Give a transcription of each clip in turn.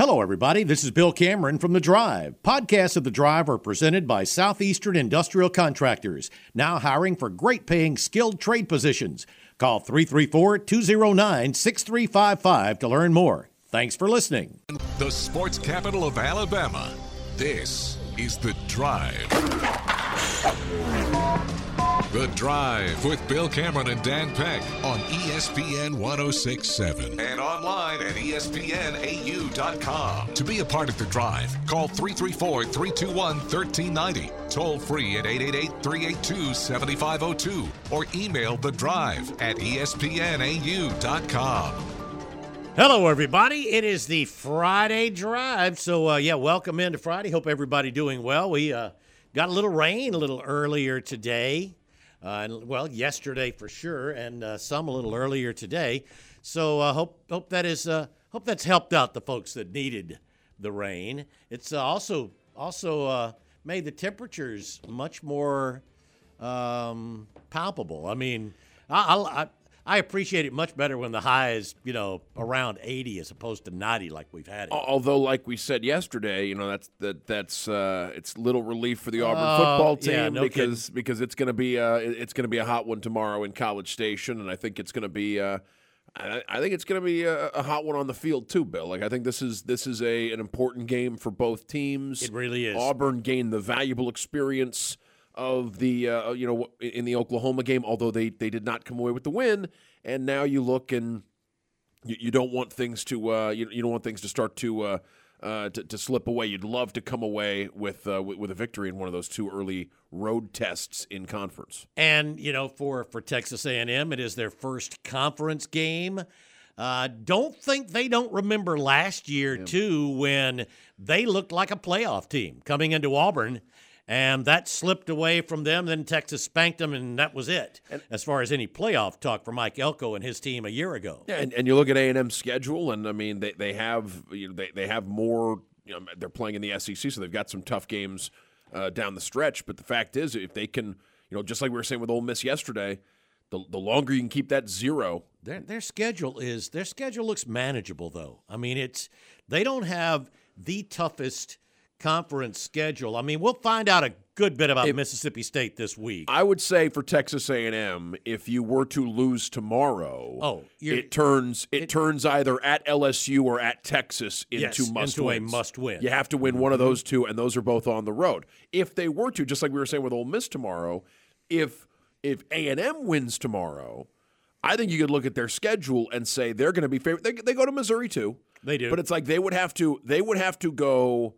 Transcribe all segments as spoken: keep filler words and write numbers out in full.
Hello, everybody. This is Bill Cameron from The Drive. Podcasts of The Drive are presented by Southeastern Industrial Contractors, now hiring for great-paying skilled trade positions. Call three three four, two zero nine, six three five five to learn more. Thanks for listening. The sports capital of Alabama. This is The Drive. The Drive with Bill Cameron and Dan Peck on E S P N one oh six point seven and online at E S P N A U dot com. To be a part of The Drive, call three three four, three two one, one three nine zero, toll free at eight eight eight, three eight two, seven five zero two, or email The Drive at E S P N A U dot com. Hello, everybody. It is the Friday Drive. So, uh, yeah, welcome into Friday. Hope everybody doing well. We uh, got a little rain a little earlier today. Uh, and, well, yesterday for sure, and uh, some a little earlier today. So uh, hope hope that is uh, hope that's helped out the folks that needed the rain. It's uh, also also uh, made the temperatures much more um, palpable. I mean, I, I I appreciate it much better when the high is, you know, around eighty as opposed to ninety like we've had it. Although, like we said yesterday, you know, that's that that's uh, it's little relief for the Auburn Uh, football team yeah, no because because it's going to be uh, it's going to be a hot one tomorrow in College Station, and I think it's going to be uh, I, I think it's going to be a, a hot one on the field too, Bill. Like I think this is this is a an important game for both teams. It really is. Auburn gained the valuable experience of the uh, you know in the Oklahoma game, although they they did not come away with the win. And now you look and you, you don't want things to uh, you, you don't want things to start to, uh, uh, to to slip away. You'd love to come away with, uh, with with a victory in one of those two early road tests in conference. And you know, for for Texas A and M, it is their first conference game. Uh, don't think they don't remember last year yeah. too when they looked like a playoff team coming into Auburn. And that slipped away from them. Then Texas spanked them, and that was it and, as far as any playoff talk for Mike Elko and his team a year ago. Yeah, and, and you look at A and M's schedule, and I mean they they have you know, they they have more. You know, they're playing in the S E C, so they've got some tough games uh, down the stretch. But the fact is, if they can, you know, just like we were saying with Ole Miss yesterday, the the longer you can keep that zero, their their schedule is their schedule looks manageable though. I mean, it's they don't have the toughest conference schedule. I mean, we'll find out a good bit about if, Mississippi State this week. I would say for Texas A and M, if you were to lose tomorrow, oh, it turns it, it turns either at L S U or at Texas into yes, must into wins. a must win. You have to win one of those two, and those are both on the road. If they were to, just like we were saying with Ole Miss tomorrow, if if A and M wins tomorrow, I think you could look at their schedule and say they're going to be favored. They, they go to Missouri too. They do, but it's like they would have to they would have to go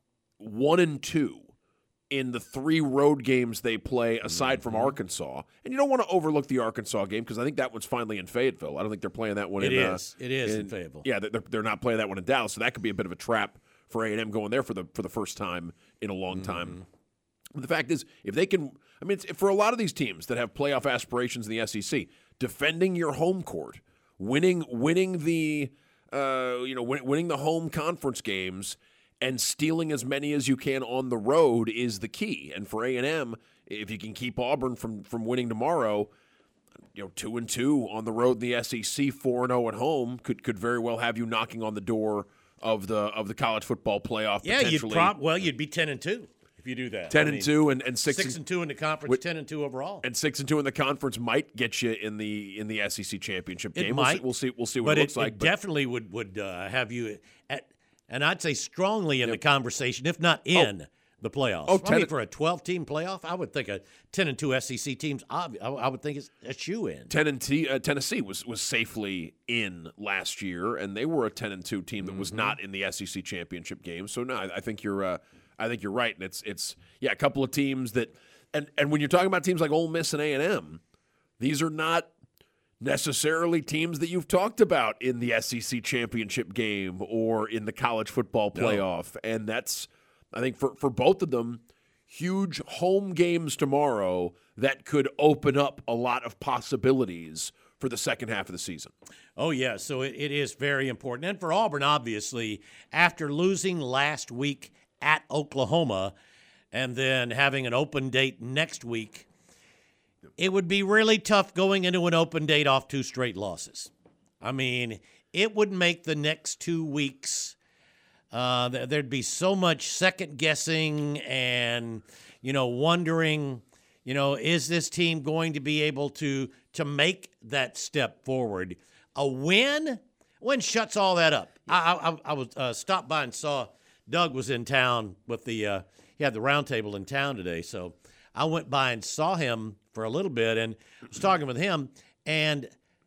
one and two in the three road games they play aside from mm-hmm. Arkansas. And you don't want to overlook the Arkansas game because I think that one's finally in Fayetteville. I don't think they're playing that one it in is. Uh, it is in, in Fayetteville. Yeah, they're, they're not playing that one in Dallas, so that could be a bit of a trap for A and M going there for the for the first time in a long time. Mm-hmm. But the fact is, if they can – I mean, it's, for a lot of these teams that have playoff aspirations in the S E C, defending your home court, winning winning the uh, you know win, winning the home conference games – and stealing as many as you can on the road is the key. And for A and M, if you can keep Auburn from from winning tomorrow, you know, two and two on the road in the S E C, four and zero at home could could very well have you knocking on the door of the of the college football playoff. Yeah, potentially. you'd prob- well, you'd be ten and two if you do that. Ten I and mean, two and, and six, six and, and two in the conference, with, ten and two overall, and six and two in the conference might get you in the in the S E C championship game. It we'll might. See, we'll see. We'll see what but it looks it, like. It but definitely would would uh, have you at. And I'd say strongly in yep. the conversation, if not in oh. the playoffs. Oh, I mean, for a twelve-team playoff, I would think a ten and two S E C teams. I, I would think it's a shoe in. Ten and T, uh, Tennessee was was safely in last year, and they were a ten and two team that mm-hmm. was not in the S E C championship game. So no, I, I think you're, uh, I think you're right, and it's it's yeah, a couple of teams that, and and when you're talking about teams like Ole Miss and A and M, these are not necessarily teams that you've talked about in the S E C championship game or in the college football playoff. No. And that's, I think, for, for both of them, huge home games tomorrow that could open up a lot of possibilities for the second half of the season. Oh, yeah, so it, it is very important. And for Auburn, obviously, after losing last week at Oklahoma and then having an open date next week, it would be really tough going into an open date off two straight losses. I mean, it would make the next two weeks Uh, there'd be so much second guessing and, you know, wondering, you know, is this team going to be able to to make that step forward? A win, win shuts all that up. I, I, I was uh, stopped by and saw Doug was in town with the uh, he had the round table in town today, so I went by and saw him for a little bit and was talking with him. And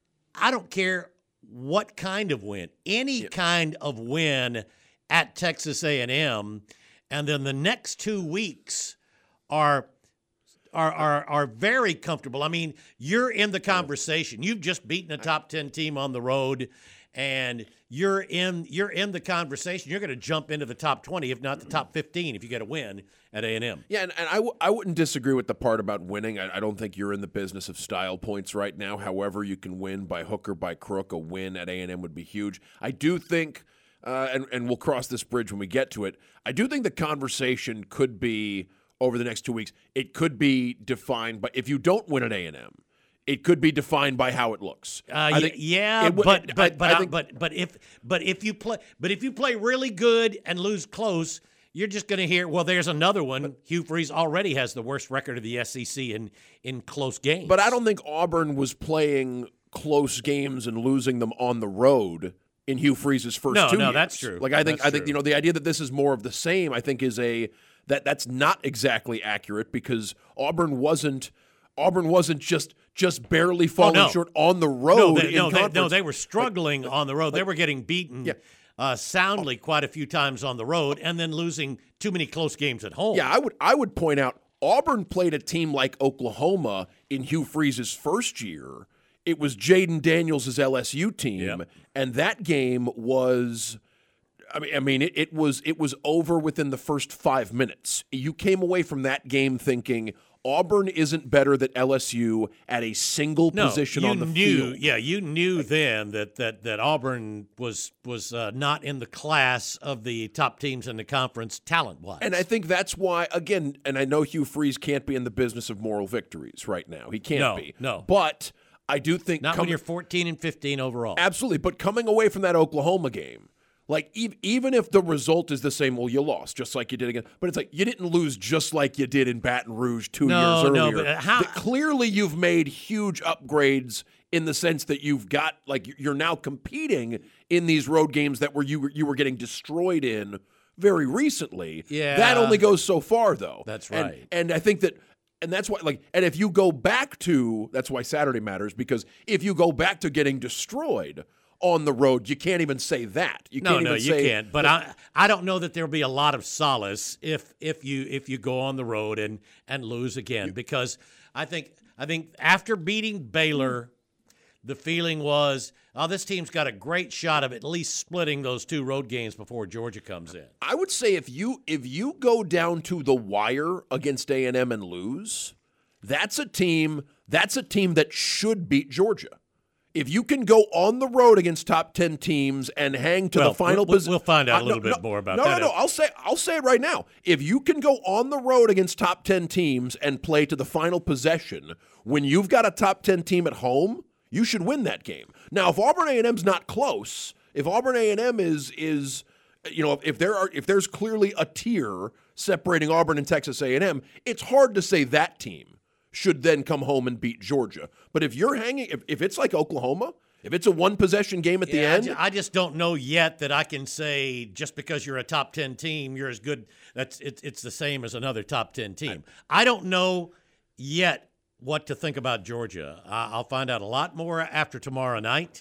I don't care what kind of win, any yeah. kind of win at Texas A and M, and then the next two weeks are are are are very comfortable. I mean, you're in the conversation. You've just beaten a top ten team on the road, and you're in you're in the conversation. You're going to jump into the top twenty, if not the top fifteen, if you get a win at A and M. Yeah, and, and I, w- I wouldn't disagree with the part about winning. I, I don't think you're in the business of style points right now. However, you can win by hook or by crook. A win at A and M would be huge. I do think. Uh, and, and we'll cross this bridge when we get to it. I do think the conversation could be, over the next two weeks, it could be defined by, if you don't win at A and M, it could be defined by how it looks. Uh, I think yeah, it, but but I, but I think, but but if but if you play but if you play really good and lose close, you're just going to hear, well, there's another one. But, Hugh Freeze already has the worst record of the S E C in in close games. But I don't think Auburn was playing close games and losing them on the road in Hugh Freeze's first no, two no, years. that's true. Like I think, that's I think true. you know the idea that this is more of the same. I think is a that that's not exactly accurate because Auburn wasn't Auburn wasn't just just barely falling oh, no. short on the road. No, they, in no, they, no, conference. they were struggling like, on the road. Like, they were getting beaten yeah. uh, soundly quite a few times on the road, and then losing too many close games at home. Yeah, I would I would point out Auburn played a team like Oklahoma in Hugh Freeze's first year. It was Jaden Daniels' L S U team, yep. and that game was, I mean, I mean, it, it was it was over within the first five minutes. You came away from that game thinking Auburn isn't better than L S U at a single no, position you on the knew, field. Yeah, you knew then that that that Auburn was was uh, not in the class of the top teams in the conference talent-wise. And I think that's why, again, and I know Hugh Freeze can't be in the business of moral victories right now. He can't no, be. No, But I do think not coming, when you're fourteen and fifteen overall. Absolutely, but coming away from that Oklahoma game, like e- even if the result is the same, well, you lost just like you did again. But it's like you didn't lose just like you did in Baton Rouge two no, years no, earlier. But how, that clearly, you've made huge upgrades in the sense that you've got like you're now competing in these road games that were you were, you were getting destroyed in very recently. Yeah, that only goes so far, though. That's and, right. And I think that. And that's why, like, and if you go back to, that's why Saturday matters, because if you go back to getting destroyed on the road, you can't even say that. You no, can't no, even you say, can't. But I, I don't know that there'll be a lot of solace if if you if you go on the road and and lose again, because I think I think after beating Baylor, the feeling was, oh, this team's got a great shot of at least splitting those two road games before Georgia comes in. I would say if you if you go down to the wire against A and M and lose, that's a team that's a team that should beat Georgia. If you can go on the road against top ten teams and hang to well, the final we'll, position, we'll find out uh, a little no, bit no, more about no, that. No, no, no. I'll say I'll say it right now. If you can go on the road against top ten teams and play to the final possession when you've got a top ten team at home, you should win that game. Now, if Auburn A and M's not close, if Auburn A and M is is, you know, if there are if there's clearly a tier separating Auburn and Texas A and M, it's hard to say that team should then come home and beat Georgia. But if you're hanging, if, if it's like Oklahoma, if it's a one possession game at yeah, the end, I, ju- I just don't know yet that I can say just because you're a top ten team, you're as good. That's it, it's the same as another top ten team. I, I don't know yet what to think about Georgia. I'll find out a lot more after tomorrow night.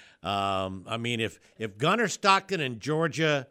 Um, I mean, if if Gunnar Stockton and Georgia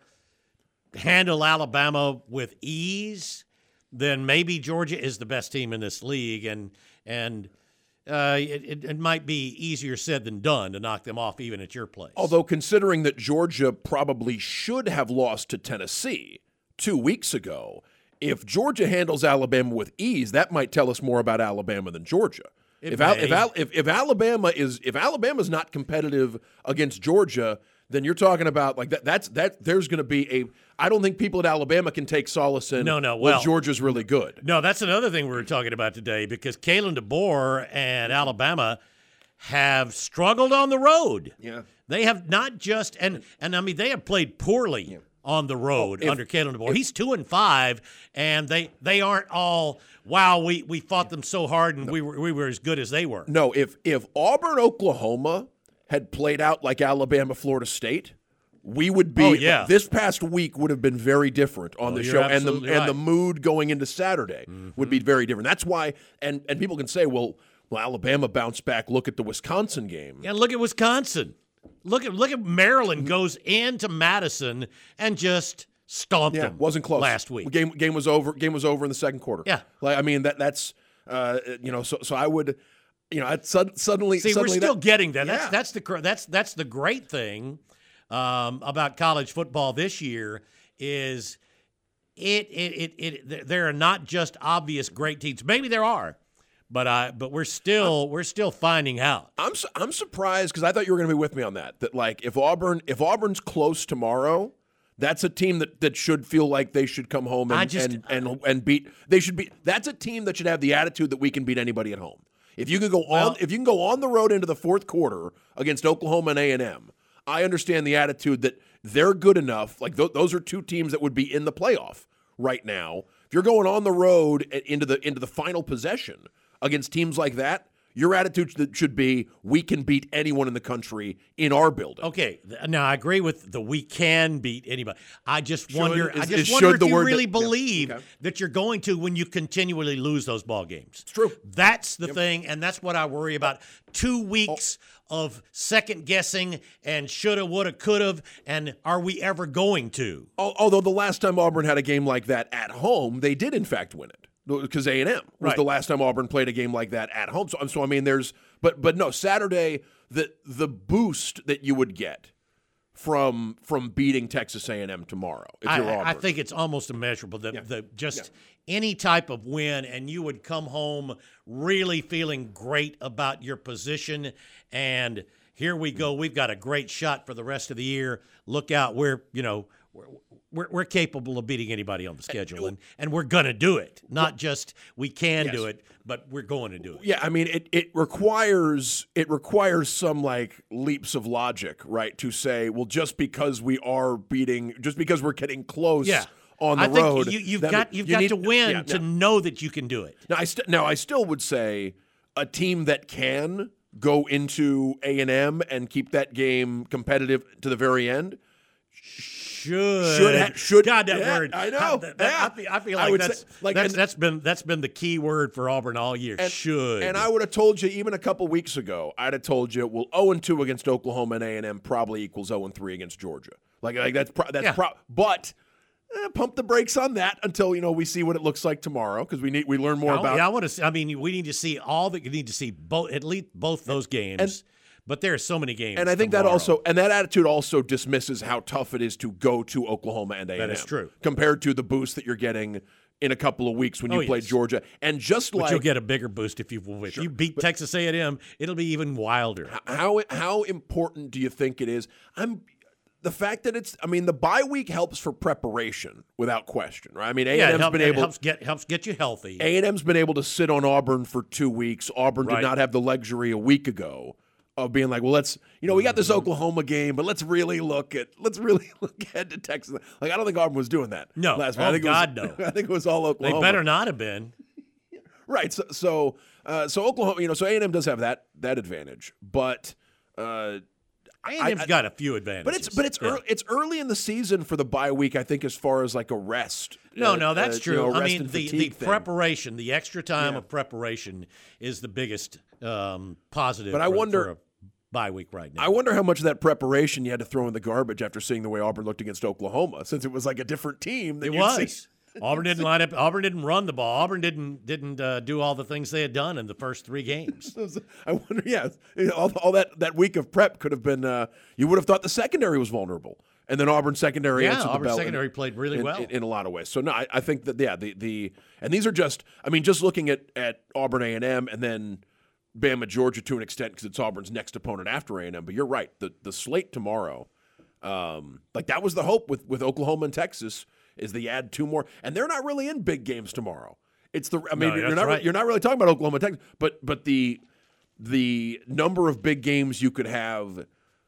handle Alabama with ease, then maybe Georgia is the best team in this league, and and uh, it, it, it might be easier said than done to knock them off even at your place. Although considering that Georgia probably should have lost to Tennessee two weeks ago, if Georgia handles Alabama with ease, that might tell us more about Alabama than Georgia. It If, Al- may. if, Al- if if Alabama is if Alabama's not competitive against Georgia, then you're talking about like that. That's that. There's going to be a. I don't think people at Alabama can take solace in. No, no, well, well- Georgia's really good. No, that's another thing we were talking about today, because Kalen DeBoer and Alabama have struggled on the road. Yeah. They have not just and and I mean they have played poorly on the road oh, if, under Kalen DeBoer. He's two and five, and they they aren't all wow. We we fought them so hard, and no. we were we were as good as they were. No, if if Auburn, Oklahoma had played out like Alabama, Florida State, we would be. Oh, yeah. This past week would have been very different on oh, the you're show, and the right. and the mood going into Saturday mm-hmm. would be very different. That's why, and and people can say, well, well, Alabama bounced back. Look at the Wisconsin game. Yeah, look at Wisconsin. Look at look at Maryland goes into Madison and just stomped yeah, them. Wasn't close last week. Game game was over. Game was over in the second quarter. Yeah, like I mean that that's uh, you know so so I would you know I'd sud- suddenly see suddenly we're still that, getting that. Yeah. That's that's the that's that's the great thing um, about college football this year is it it it, it there are not just obvious great teams. Maybe there are. But I, but we're still I'm, we're still finding out. I'm I'm surprised because I thought you were going to be with me on that. That like if Auburn if Auburn's close tomorrow, that's a team that, that should feel like they should come home and just, and, and and beat. They should be. That's a team that should have the attitude that we can beat anybody at home. If you can go well, on if you can go on the road into the fourth quarter against Oklahoma and A and M, I understand the attitude that they're good enough. Like th- those are two teams that would be in the playoff right now. If you're going on the road into the into the final possession against teams like that, your attitude should be, we can beat anyone in the country in our building. Okay, now I agree with the we can beat anybody. I just should, wonder. is, I just is wonder if the you word really that, believe yeah, okay. that you're going to when you continually lose those ball games. It's true. That's the yep. thing, and that's what I worry about. Two weeks oh. of second guessing and shoulda, woulda, coulda, and are we ever going to? Although the last time Auburn had a game like that at home, they did in fact win it. Because A and M was right. the last time Auburn played a game like that at home. So, so I mean, there's, but but no, Saturday, the the boost that you would get from from beating Texas A and M tomorrow, if you're I, Auburn. I think it's almost immeasurable. The, yeah. the just yeah. any type of win, and you would come home really feeling great about your position. And here we go. We've got a great shot for the rest of the year. Look out. We're, you know, we're, We're, we're capable of beating anybody on the schedule, and, and we're going to do it. Not just we can yes. do it, but we're going to do it. Yeah, I mean, it, it requires it requires some like leaps of logic, right? To say, well, just because we are beating, just because we're getting close yeah. on the I think road, you, you've that, got you've you got need, to win yeah, to no. know that you can do it. Now I st- now I still would say a team that can go into A and M and keep that game competitive to the very end. Should should, ha- should God that yeah, word I know. How, that, yeah. I, feel, I feel I like that's say, like, that's, and, that's been that's been the key word for Auburn all year. And, should and I would have told you even a couple weeks ago. I'd have told you, well, oh and two against Oklahoma and A and M probably equals oh and three against Georgia. Like like that's pro- that's yeah. pro- but. Eh, pump the brakes on that until you know we see what it looks like tomorrow because we need we learn more I, about. Yeah, I want to. I mean, we need to see all that. You need to see both at least both those games. And, but there are so many games. And I think tomorrow. that also and that attitude also dismisses how tough it is to go to Oklahoma and A and M. That is true compared to the boost that you're getting in a couple of weeks when you oh, play yes. Georgia. And just but like you'll get a bigger boost if you if sure, you beat but, Texas A and M, it'll be even wilder. How how important do you think it is? I'm. The fact that it's, I mean, the bye week helps for preparation without question, right? I mean, A and M's yeah, it help, been it able helps get helps get you healthy. A and M's been able to sit on Auburn for two weeks. Auburn right. did not have the luxury a week ago of being like, well, let's, you know, we got this Oklahoma game, but let's really look at, let's really look ahead to Texas. Like, I don't think Auburn was doing that. No, last oh I think God, it was, no. I think it was all Oklahoma. They better not have been. Right. So, so, uh, so Oklahoma, you know, so A and M does have that that advantage, but. Uh, A and M's got a few advantages. But it's but it's yeah. early, it's early in the season for the bye week, I think, as far as like a rest. No, uh, no, that's uh, true. You know, I rest mean, and the, the fatigue thing. preparation, the extra time Yeah. of preparation is the biggest um, positive. But I for, wonder- for a bye week right now. I wonder how much of that preparation you had to throw in the garbage after seeing the way Auburn looked against Oklahoma, since it was like a different team. Than It you'd was. see. Auburn didn't line up. Auburn didn't run the ball. Auburn didn't didn't uh, do all the things they had done in the first three games. I wonder, yeah, all, all that, that week of prep could have been. Uh, you would have thought the secondary was vulnerable, and then Auburn secondary Yeah, answered Auburn the bell. secondary in, played really in, well in, in a lot of ways. So no, I, I think that yeah, the the and these are just. I mean, just looking at at Auburn A and M, and then Bama Georgia to an extent because it's Auburn's next opponent after A and M. But you're right, the the slate tomorrow, um, like that was the hope with with Oklahoma and Texas. Is they add two more, and they're not really in big games tomorrow. It's the I mean No, you're that's not right. you're not really talking about Oklahoma, Texas, but but the the number of big games you could have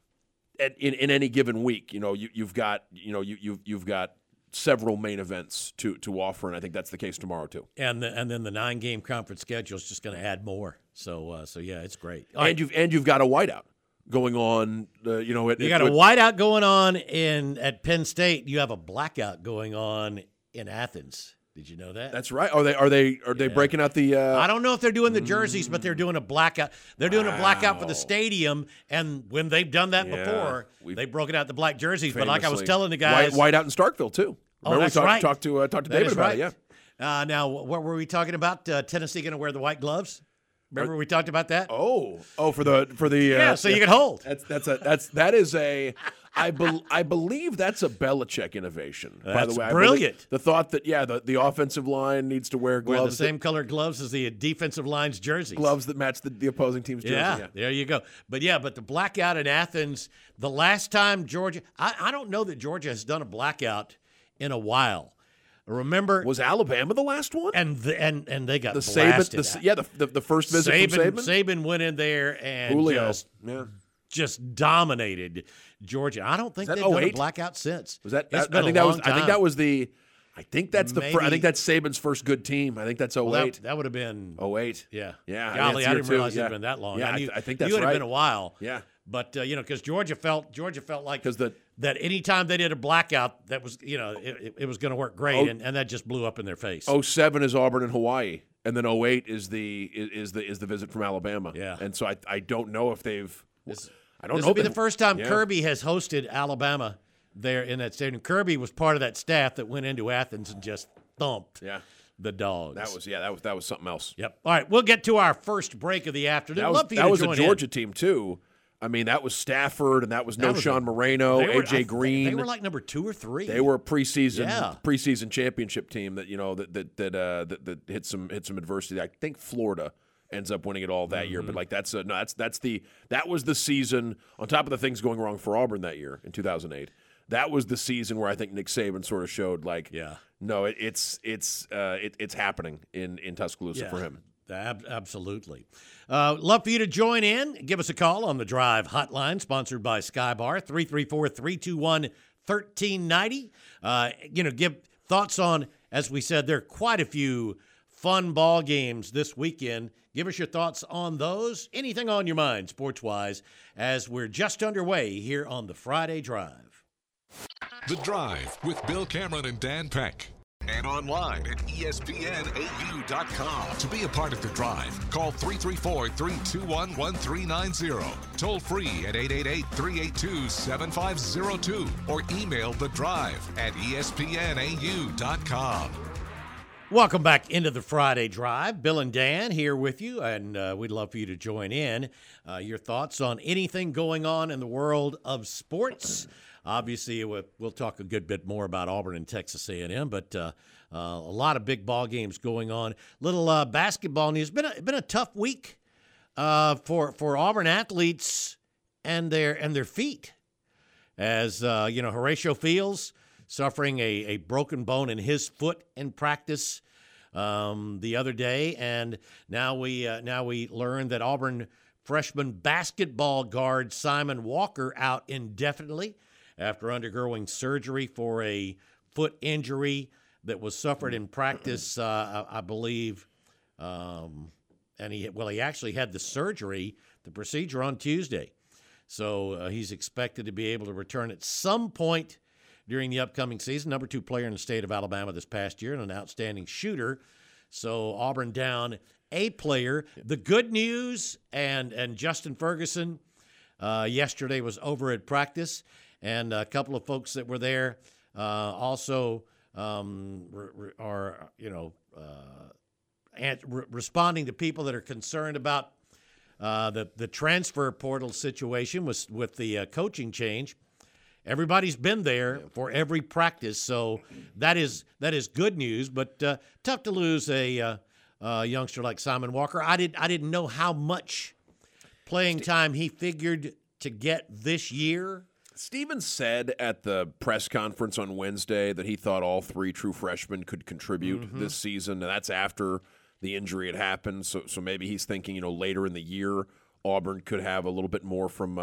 at, in in any given week, you know, you you've got you know you you've you've got several main events to to offer, and I think that's the case tomorrow too. And the, and then the nine game conference schedule is just going to add more. So uh, so yeah, it's great. All and right. you've and you've got a whiteout going on. Uh, you know, it, you got it, a whiteout going on in at Penn State. You have a blackout going on in Athens. Did you know that? That's right. Are they are they are they yeah. breaking out the? Uh... I don't know if they're doing the jerseys, mm. but they're doing a blackout. They're doing wow. a blackout for the stadium, and when they've done that yeah. before, We've they've broken out the black jerseys. Famously. But like I was telling the guys, white, white out in Starkville too. Remember oh, that's we talked, right. Talked to uh, talked to that David about right. it. Yeah. Uh, now, what were we talking about? Uh, Tennessee going to wear the white gloves? Remember are, we talked about that? Oh, oh, for the for the yeah, uh, so you can hold. That's that's a that's that is a. I, be, I believe that's a Belichick innovation. That's by the way, brilliant. The thought that yeah, the, the offensive line needs to wear gloves, wear the same that, colored gloves as the defensive line's jerseys, gloves that match the, the opposing team's jersey. Yeah, yeah, there you go. But yeah, but the blackout in Athens. The last time Georgia, I, I don't know that Georgia has done a blackout in a while. Remember, was Alabama the last one? And the, and and they got the blasted. Saban, the, yeah, the, the the first visit Saban, from Saban. Saban went in there and Julio. just yeah. just dominated Georgia. I don't think they've done a blackout since. Was that? It's I, been I think a that long was. time. I think that was the. I think that's Maybe. the. Fir, I think that's Saban's first good team. I think that's oh eight. Well, that, that would have been oh eight. Yeah, yeah. Golly, I didn't too. realize yeah. it had been that long. Yeah, I, knew, I, I think that's you would right. have been a while. Yeah, but uh, you know, because Georgia felt Georgia felt like because the that anytime they did a blackout, that was you know it, it was going to work great, oh, and, and that just blew up in their face. oh seven is Auburn and Hawaii, and then oh eight is the is, is the is the visit from Alabama. Yeah, and so I I don't know if they've. This, I don't this know. will be the first time yeah. Kirby has hosted Alabama there in that stadium. Kirby was part of that staff that went into Athens and just thumped yeah. the Dogs. That was yeah, that was that was something else. Yep. All right, we'll get to our first break of the afternoon. That was, Love for you that to was join a Georgia in. team too. I mean, that was Stafford, and that was that no was Sean a, Moreno, were, A J I, Green. They were like number two or three. They were a preseason yeah. preseason championship team that you know that that that, uh, that that hit some hit some adversity. I think Florida ends up winning it all that mm-hmm. year, but like that's a, no, that's that's the that was the season. On top of the things going wrong for Auburn that year in two thousand eight, that was the season where I think Nick Saban sort of showed like, yeah, no, it, it's it's uh, it, it's happening in in Tuscaloosa yeah. for him. Ab- absolutely. Uh, love for you to join in. Give us a call on the Drive hotline, sponsored by Skybar, three three four, three two one, one three nine zero. Uh, you know, give thoughts on, as we said, there are quite a few fun ball games this weekend. Give us your thoughts on those. Anything on your mind, sports-wise, as we're just underway here on the Friday Drive. The Drive with Bill Cameron and Dan Peck. And online at E S P N A U dot com. To be a part of The Drive, call three three four, three two one, one three nine zero. Toll free at eight eight eight, three eight two, seven five zero two. Or email The Drive at E S P N A U dot com. Welcome back into the Friday Drive. Bill and Dan here with you, and uh, we'd love for you to join in. Uh, your thoughts on anything going on in the world of sports. Obviously, we'll talk a good bit more about Auburn and Texas A and M, but uh, uh, a lot of big ball games going on. Little uh, basketball news. Been a been a tough week uh, for for Auburn athletes and their and their feet, as uh, you know, Horatio Fields suffering a, a broken bone in his foot in practice um, the other day, and now we uh, now we learn that Auburn freshman basketball guard Simon Walker out indefinitely after undergoing surgery for a foot injury that was suffered in practice, uh, I, I believe. Um, and he well, he actually had the surgery, the procedure on Tuesday. So uh, he's expected to be able to return at some point during the upcoming season. Number two player in the state of Alabama this past year and an outstanding shooter. So Auburn down a player. The good news, and, and Justin Ferguson uh, yesterday was over at practice, and a couple of folks that were there uh, also um, re- re- are, you know, uh, and re- responding to people that are concerned about uh, the the transfer portal situation with with the uh, coaching change. Everybody's been there yeah. for every practice, so that is that is good news. But uh, tough to lose a uh, uh, youngster like Simon Walker. I did I didn't know how much playing time he figured to get this year. Stevens said at the press conference on Wednesday that he thought all three true freshmen could contribute mm-hmm. this season, and that's after the injury had happened. So, so maybe he's thinking, you know, later in the year, Auburn could have a little bit more from uh,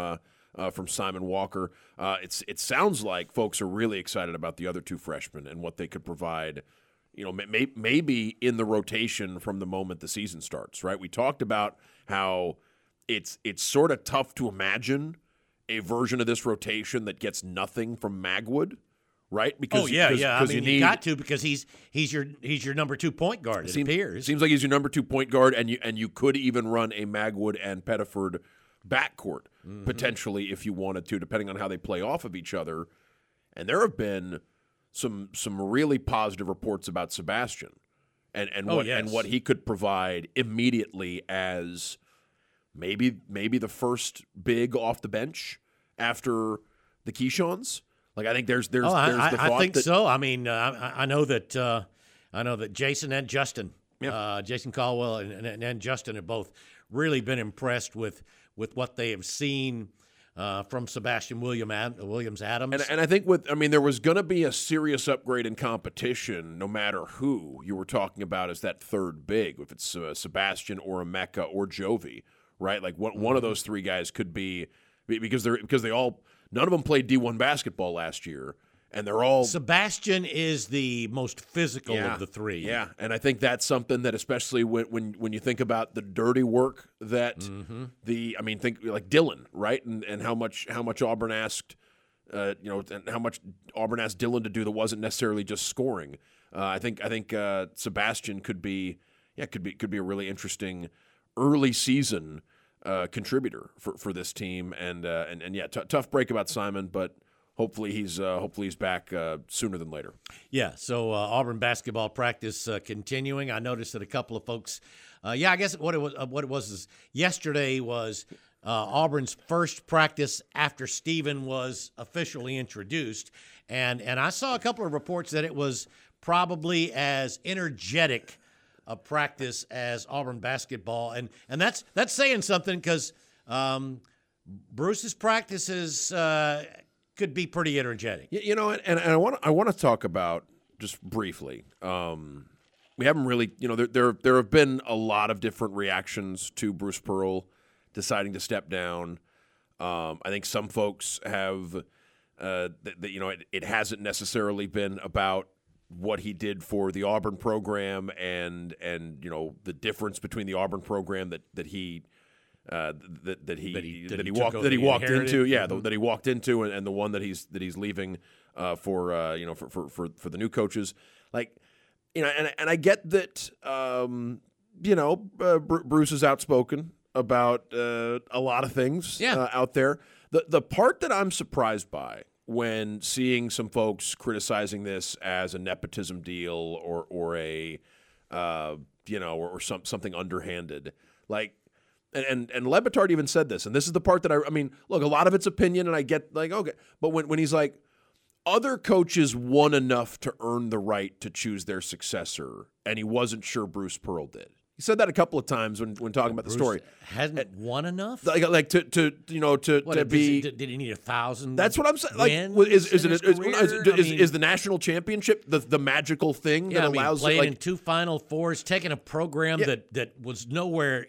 uh, from Simon Walker. Uh, it's it sounds like folks are really excited about the other two freshmen and what they could provide. You know, may, maybe in the rotation from the moment the season starts. Right? We talked about how it's it's sort of tough to imagine a version of this rotation that gets nothing from Magwood. Right? Because oh yeah, because, yeah. I because mean, you, you need, got to because he's he's your he's your number two point guard. It seems, appears seems like he's your number two point guard, and you and you could even run a Magwood and Pettiford backcourt mm-hmm. potentially if you wanted to, depending on how they play off of each other. And there have been some some really positive reports about Sebastian and and oh, what yes. and what he could provide immediately as maybe maybe the first big off the bench after the Keyshawn's. Like I think there's there's oh, there's I, the I thought think that, so. I mean, uh, I, I know that uh, I know that Jason and Justin, yeah. uh, Jason Caldwell and, and, and Justin have both really been impressed with with what they have seen uh, from Sebastian William Ad, Williams Adams. And, and I think with I mean there was going to be a serious upgrade in competition, no matter who you were talking about as that third big, if it's uh, Sebastian or Emeka or Jovi, right? Like one mm-hmm. one of those three guys could be because they're because they all. None of them played D one basketball last year, and they're all – Sebastian is the most physical yeah, of the three. Yeah, and I think that's something that especially when when, when you think about the dirty work that mm-hmm. the – I mean, think like Dylan, right, and and how much how much Auburn asked uh, – you know, and how much Auburn asked Dylan to do that wasn't necessarily just scoring. Uh, I think I think uh, Sebastian could be – yeah, could be could be a really interesting early season – Uh, contributor for, for this team, and uh, and and yeah, t- tough break about Simon, but hopefully he's uh, hopefully he's back uh, sooner than later. Yeah, so uh, Auburn basketball practice uh, continuing. I noticed that a couple of folks, uh, yeah, I guess what it was uh, what it was is yesterday was uh, Auburn's first practice after Stephen was officially introduced, and and I saw a couple of reports that it was probably as energetic a practice as Auburn basketball, and and that's that's saying something because um, Bruce's practices uh, could be pretty energetic. You, you know, and, and I want I want to talk about just briefly. Um, we haven't really, you know, there, there there have been a lot of different reactions to Bruce Pearl deciding to step down. Um, I think some folks have, uh, that, that you know, it, it hasn't necessarily been about what he did for the Auburn program and and you know the difference between the Auburn program that that he uh, that that he that he, that he, he walked that he walked inherited. into yeah mm-hmm. the, that he walked into and, and the one that he's that he's leaving uh, for uh, you know for, for for for the new coaches, like you know and and I get that um, you know uh, Bruce is outspoken about uh, a lot of things yeah. uh, out there. The the part that I'm surprised by when seeing some folks criticizing this as a nepotism deal or or a uh, you know or, or some something underhanded, like and, and and Le Batard even said this, and this is the part that I I mean, look, a lot of it's opinion, and I get like okay, but when when he's like, other coaches won enough to earn the right to choose their successor, and he wasn't sure Bruce Pearl did. He said that a couple of times when, when talking about Bruce the story. Hasn't and, won enough, like, like to, to you know to, what, to be. Did, did he need a thousand? That's what I'm saying. Like, is is it is, is, is, is the national championship the the magical thing yeah, that I mean, allows playing like, in two Final Fours, taking a program yeah. that that was nowhere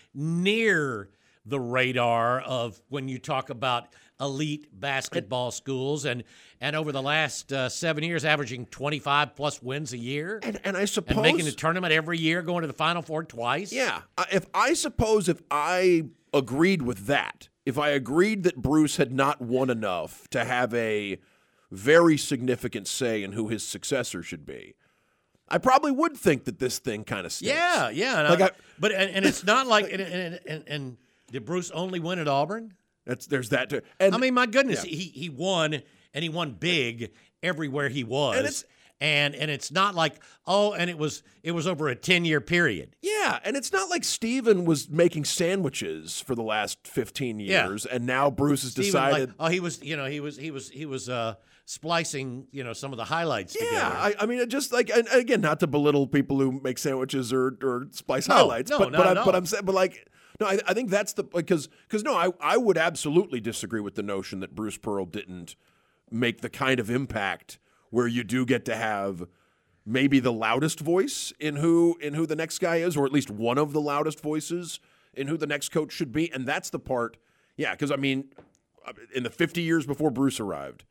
near the radar of when you talk about elite basketball and, schools, and and over the last uh, seven years, averaging twenty-five plus wins a year, and, and I suppose and making the tournament every year, going to the Final Four twice. Yeah, if I suppose if I agreed with that, if I agreed that Bruce had not won enough to have a very significant say in who his successor should be, I probably would think that this thing kind of stinks. Yeah, yeah, like I, I, but and, and it's not like and, and, and, and did Bruce only win at Auburn? That's there's that too. And I mean, my goodness, yeah. he he won and he won big everywhere he was. And it's and and it's not like oh, and it was it was over a ten-year period. Yeah, and it's not like Steven was making sandwiches for the last fifteen years, yeah. and now Bruce has Steven, decided. Like, oh, he was you know he was he was he was uh, splicing you know some of the highlights yeah, together. I, I mean, it just like and again, not to belittle people who make sandwiches or or splice no, highlights, no, but not but, at I, all. but I'm saying, but like. No, I, I think that's the because because no, I I would absolutely disagree with the notion that Bruce Pearl didn't make the kind of impact where you do get to have maybe the loudest voice in who in who the next guy is, or at least one of the loudest voices in who the next coach should be, and that's the part. Yeah, because I mean, in the fifty years before Bruce arrived,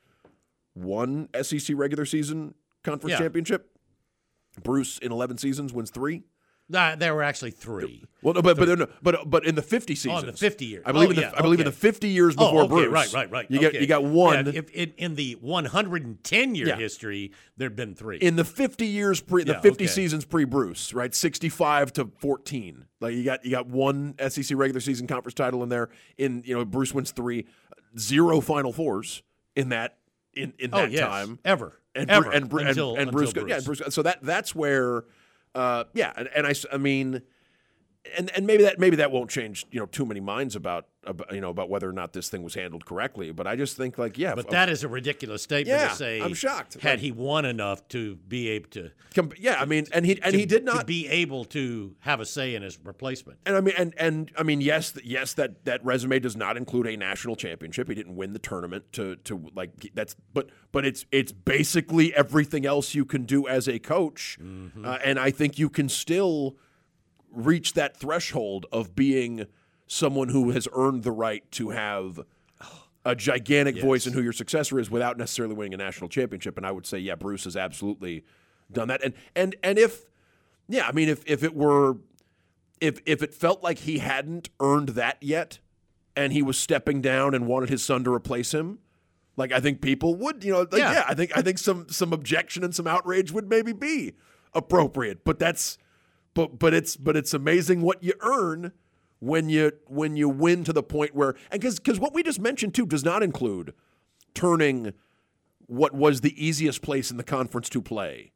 one S E C regular season conference Yeah. championship. Bruce in eleven seasons wins three. Nah, there were actually three. Well, no, but but no, but but in the fifty seasons, Oh, in the fifty years. I believe Oh, in the yeah, I believe in okay. the fifty years Oh, before okay, Bruce. right, right, right. You okay. got you got one. Yeah, if, in, in the one hundred ten year Yeah. history, there'd been three. In the fifty years pre, the Yeah, fifty okay. seasons pre Bruce, right? sixty-five to fourteen. Like you got you got one S E C regular season conference title in there. In you know Bruce wins three, zero Final Fours in that in in oh, that yes, time. ever, And ever Bru- and, Bru- and, until, and Bruce, until yeah, Bruce. Bruce. So that that's where, uh, yeah, and, and I s- I mean. And and maybe that maybe that won't change you know too many minds about, about you know about whether or not this thing was handled correctly. But I just think like yeah, But f- that is a ridiculous statement Yeah, to say. I'm shocked. Had Like- he won enough to be able to, com- yeah, I mean, and he and to- he did to not be able to have a say in his replacement. And I mean, and and I mean, yes, th- yes, that that resume does not include a national championship. He didn't win the tournament to to like g- that's, but but it's it's basically everything else you can do as a coach, Mm-hmm. uh, and I think you can still reach that threshold of being someone who has earned the right to have a gigantic Yes. voice in who your successor is without necessarily winning a national championship. And I would say, yeah, Bruce has absolutely done that. And and and if yeah, I mean, if if it were if if it felt like he hadn't earned that yet and he was stepping down and wanted his son to replace him, like I think people would, you know, like, Yeah. yeah. I think I think some some objection and some outrage would maybe be appropriate. But that's but but it's but it's amazing what you earn when you when you win to the point where and because because what we just mentioned too does not include turning what was the easiest place in the conference to play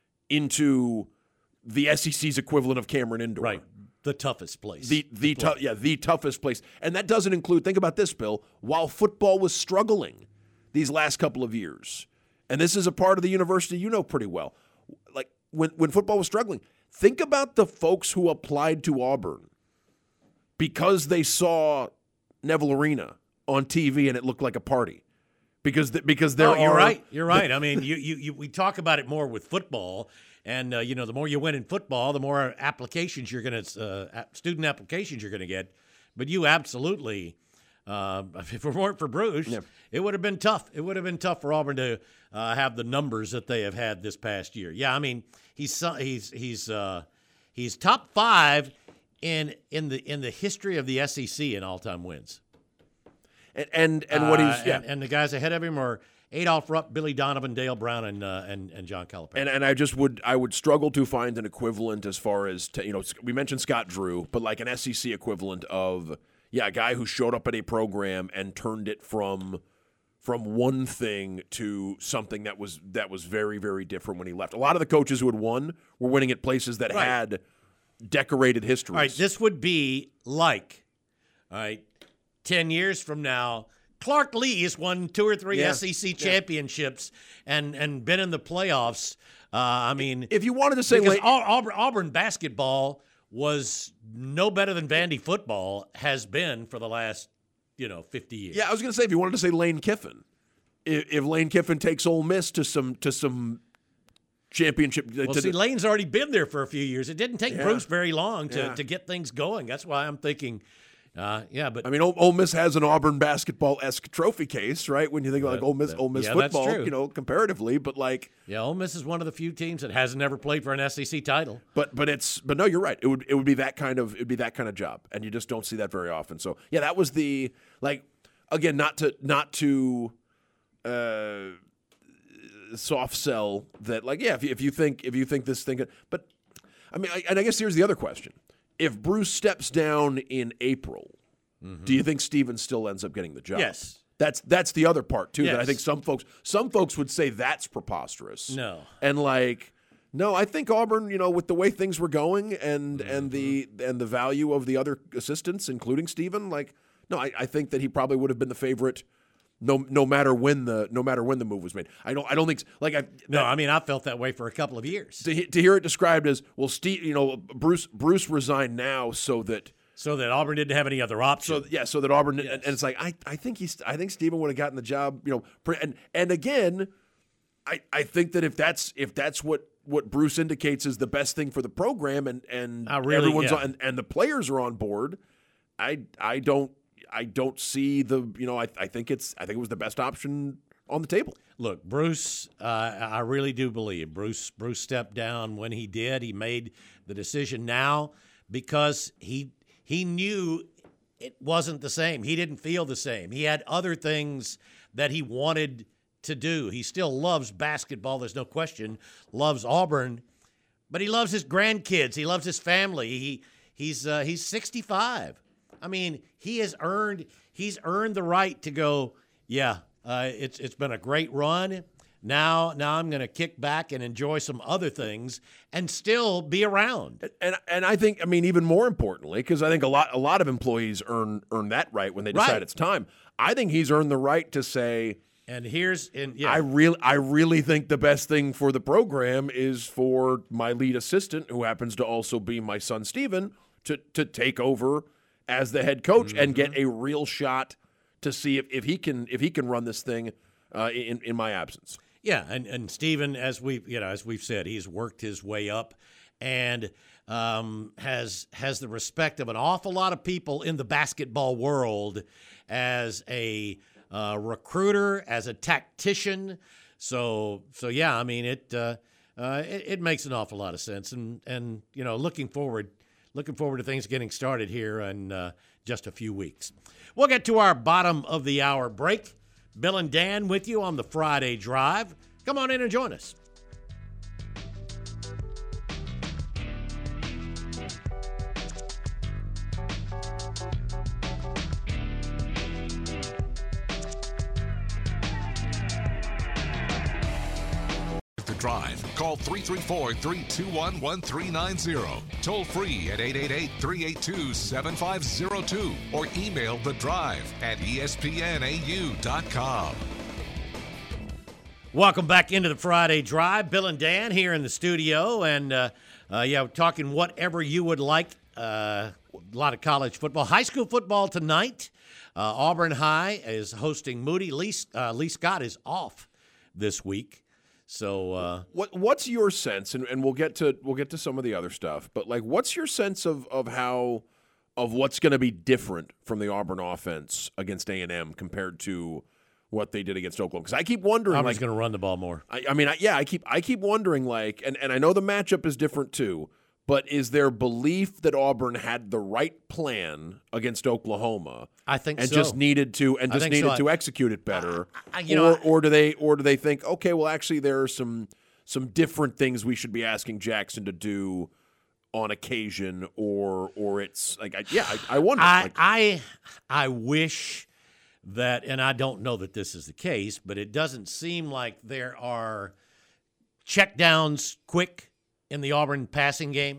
into the S E C's equivalent of Cameron Indoor. Right, the toughest place. The the to play. tou- yeah, the toughest place. And that doesn't include, think about this, Bill, while football was struggling these last couple of years. And this is a part of the university you know pretty well. Like when when football was struggling, think about the folks who applied to Auburn because they saw Neville Arena on T V and it looked like a party. Because th- because there Oh, you're are right. You're right. I mean, you, you, you we talk about it more with football, and uh, you know, the more you win in football, the more applications you're going to uh, student applications you're going to get. But you absolutely, uh, if it weren't for Bruce, Yeah. it would have been tough. It would have been tough for Auburn to uh, have the numbers that they have had this past year. Yeah, I mean, he's so- he's he's uh, he's top five in in the in the history of the S E C in all time wins. and and, and what Uh, he's yeah. and, and the guys ahead of him are Adolph Rupp, Billy Donovan, Dale Brown, and uh, and and John Calipari. And and I just would I would struggle to find an equivalent as far as to, you know we mentioned Scott Drew, but like an S E C equivalent of yeah a guy who showed up at a program and turned it from from one thing to something that was that was very very different when he left. A lot of the coaches who had won were winning at places that Right. had decorated histories. All right, this would be like, all right, ten years from now, Clark Lee has won two or three Yeah. S E C championships and and been in the playoffs. Uh, I mean, if you wanted to say because late, Au- Auburn, Auburn basketball was no better than Vandy football has been for the last, you know, fifty years. yeah, I was going to say if you wanted to say Lane Kiffin, if, if Lane Kiffin takes Ole Miss to some to some championship, Well, to see, the- Lane's already been there for a few years. It didn't take Yeah. Bruce very long to, Yeah. to get things going. That's why I'm thinking, uh, yeah, but I mean, Ole, Ole Miss has an Auburn basketball-esque trophy case, right? When you think of like That- Ole Miss, that- Ole Miss yeah, that's football, true. you know, comparatively, but like, yeah, Ole Miss is one of the few teams that hasn't ever played for an S E C title. but but it's but no, you're right. It would it would be that kind of it would be that kind of job, and you just don't see that very often. So yeah, that was the like again, not to not to uh, soft sell that like yeah, if you, if you think if you think this thing, but I mean, I, and I guess here's the other question: if Bruce steps down in April. Do you think Stevens still ends up getting the job? Yes. That's that's the other part too. That I Yes. think some folks some folks would say that's preposterous. No. And like, no, I think Auburn, you know, with the way things were going and and the and the value of the other assistants, including Steven, like, no, I, I think that he probably would have been the favorite no no matter when the no matter when the move was made. I don't I don't think like I No, that- I mean, I felt that way for a couple of years. to, he- to hear it described as well, Steve, you know, Bruce Bruce resigned now so that. So that Auburn didn't have any other option. So yeah, so that Auburn Yes. and, and it's like I, I think he's I think Stephen would have gotten the job, you know, pre- and and again, I, I think that if that's if that's what, what Bruce indicates is the best thing for the program and and I really- everyone's yeah. on and, and the players are on board, I I don't I don't see the you know I, I think it's I think it was the best option on the table. Look, Bruce, uh, I really do believe Bruce Bruce stepped down when he did. He made the decision now because he he knew it wasn't the same. He didn't feel the same. He had other things that he wanted to do. He still loves basketball, there's no question, loves Auburn, but he loves his grandkids. He loves his family. He he's uh, he's sixty-five. I mean, he has earned he's earned the right to go, yeah, Uh, it's it's been a great run. Now now I'm going to kick back and enjoy some other things and still be around. And and I think I mean even more importantly, because I think a lot a lot of employees earn earn that right when they decide Right. it's time. I think he's earned the right to say, And here's and yeah, I really I really think the best thing for the program is for my lead assistant, who happens to also be my son Steven, to to take over as the head coach mm-hmm. and get a real shot to see if, if he can if he can run this thing uh, in in my absence. Yeah, and and Steven, as we you know as we've said, he's worked his way up and um, has has the respect of an awful lot of people in the basketball world as a uh, recruiter, as a tactician. So so yeah, I mean it, uh, uh, it it makes an awful lot of sense, and and you know looking forward looking forward to things getting started here in uh, just a few weeks. We'll get to our bottom of the hour break. Bill and Dan with you on the Friday Drive. Come on in and join us. Drive. Call three three four, three two one, one three nine zero. Toll free at eight eight eight, three eight two, seven five zero two or email the drive at E S P N A U dot com. Welcome back into the Friday Drive. Bill and Dan here in the studio, and uh, uh, yeah, we're talking whatever you would like. Uh, a lot of college football, high school football tonight. Uh, Auburn High is hosting Moody. Lee, uh, Lee Scott is off this week. So uh, what what's your sense, and, and we'll get to we'll get to some of the other stuff, but like what's your sense of of how of what's going to be different from the Auburn offense against A and M compared to what they did against Oklahoma? Because I keep wondering, Auburn's like, going to run the ball more. I, I mean, I, yeah, I keep I keep wondering, like, and, and I know the matchup is different too, but is there belief that Auburn had the right plan against Oklahoma? I think and so. just needed to and I just think needed so. to execute it better, I, I, you or know, I, or do they or do they think, okay, well, actually, there are some some different things we should be asking Jackson to do on occasion, or or it's like, I, yeah, I, I wonder. I, like, I I wish that, and I don't know that this is the case, but it doesn't seem like there are checkdowns quick in the Auburn passing game.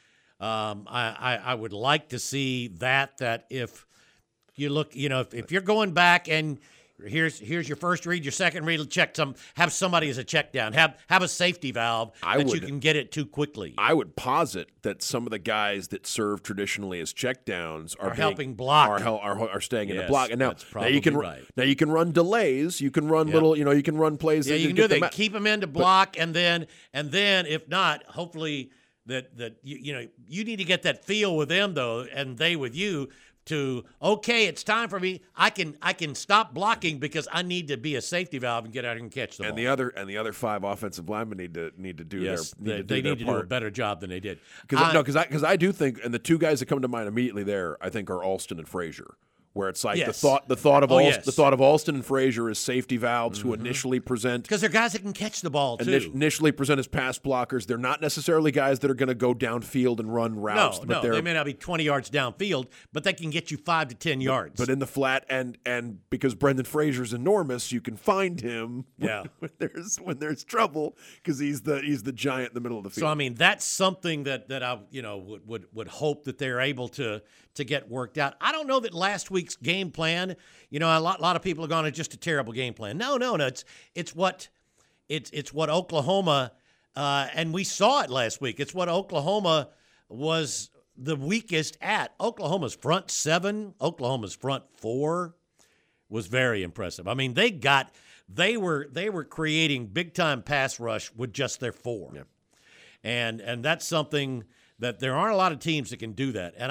Um, I, I, I would like to see that, that if you look, you know, if, if you're going back and here's here's your first read, your second read, check some, have somebody as a check down, have have a safety valve I that would, you can get it to quickly. I would posit that some of the guys that serve traditionally as checkdowns are, Are being, helping block. are, hel- are are staying in the Yes, block. And now, that's now you can probably run- right. now you can run delays. You can run Yep. little, you know, you can run plays. Yeah, that you can get do them that. out. Keep them in to block, and then and then if not, hopefully that that you, you know you need to get that feel with them though, and they with you to okay, it's time for me. I can I can stop blocking because I need to be a safety valve and get out and catch the And ball. the other and the other five offensive linemen need to need to do yes, their need they, to do they their need to part. do a better job than they did. Because I- no, because I because I do think, and the two guys that come to mind immediately there, I think, are Alston and Frazier. Where it's like the Yes. thought the thought of Oh, Alston, yes. the thought of Alston and Frazier as safety valves who initially present because they're guys that can catch the ball too. init- initially present as pass blockers. They're not necessarily guys that are going to go downfield and run routes. no, but no, they're they may not be twenty yards downfield, but they can get you five to ten yards. but in the flat, and and because Brendan Frazier's enormous, you can find him when, Yeah. when there's when there's trouble because he's the he's the giant in the middle of the field. So I mean, that's something that that I you know would would would hope that they're able to to get worked out. I don't know that last week's game plan. You know, a lot, a lot of people are going, it's just a terrible game plan. No, no, no. It's it's what it's it's what Oklahoma uh, and we saw it last week. It's what Oklahoma was the weakest at. Oklahoma's front seven, Oklahoma's front four was very impressive. I mean, they got they were they were creating big time pass rush with just their four. Yeah. And and that's something that there aren't a lot of teams that can do that. And I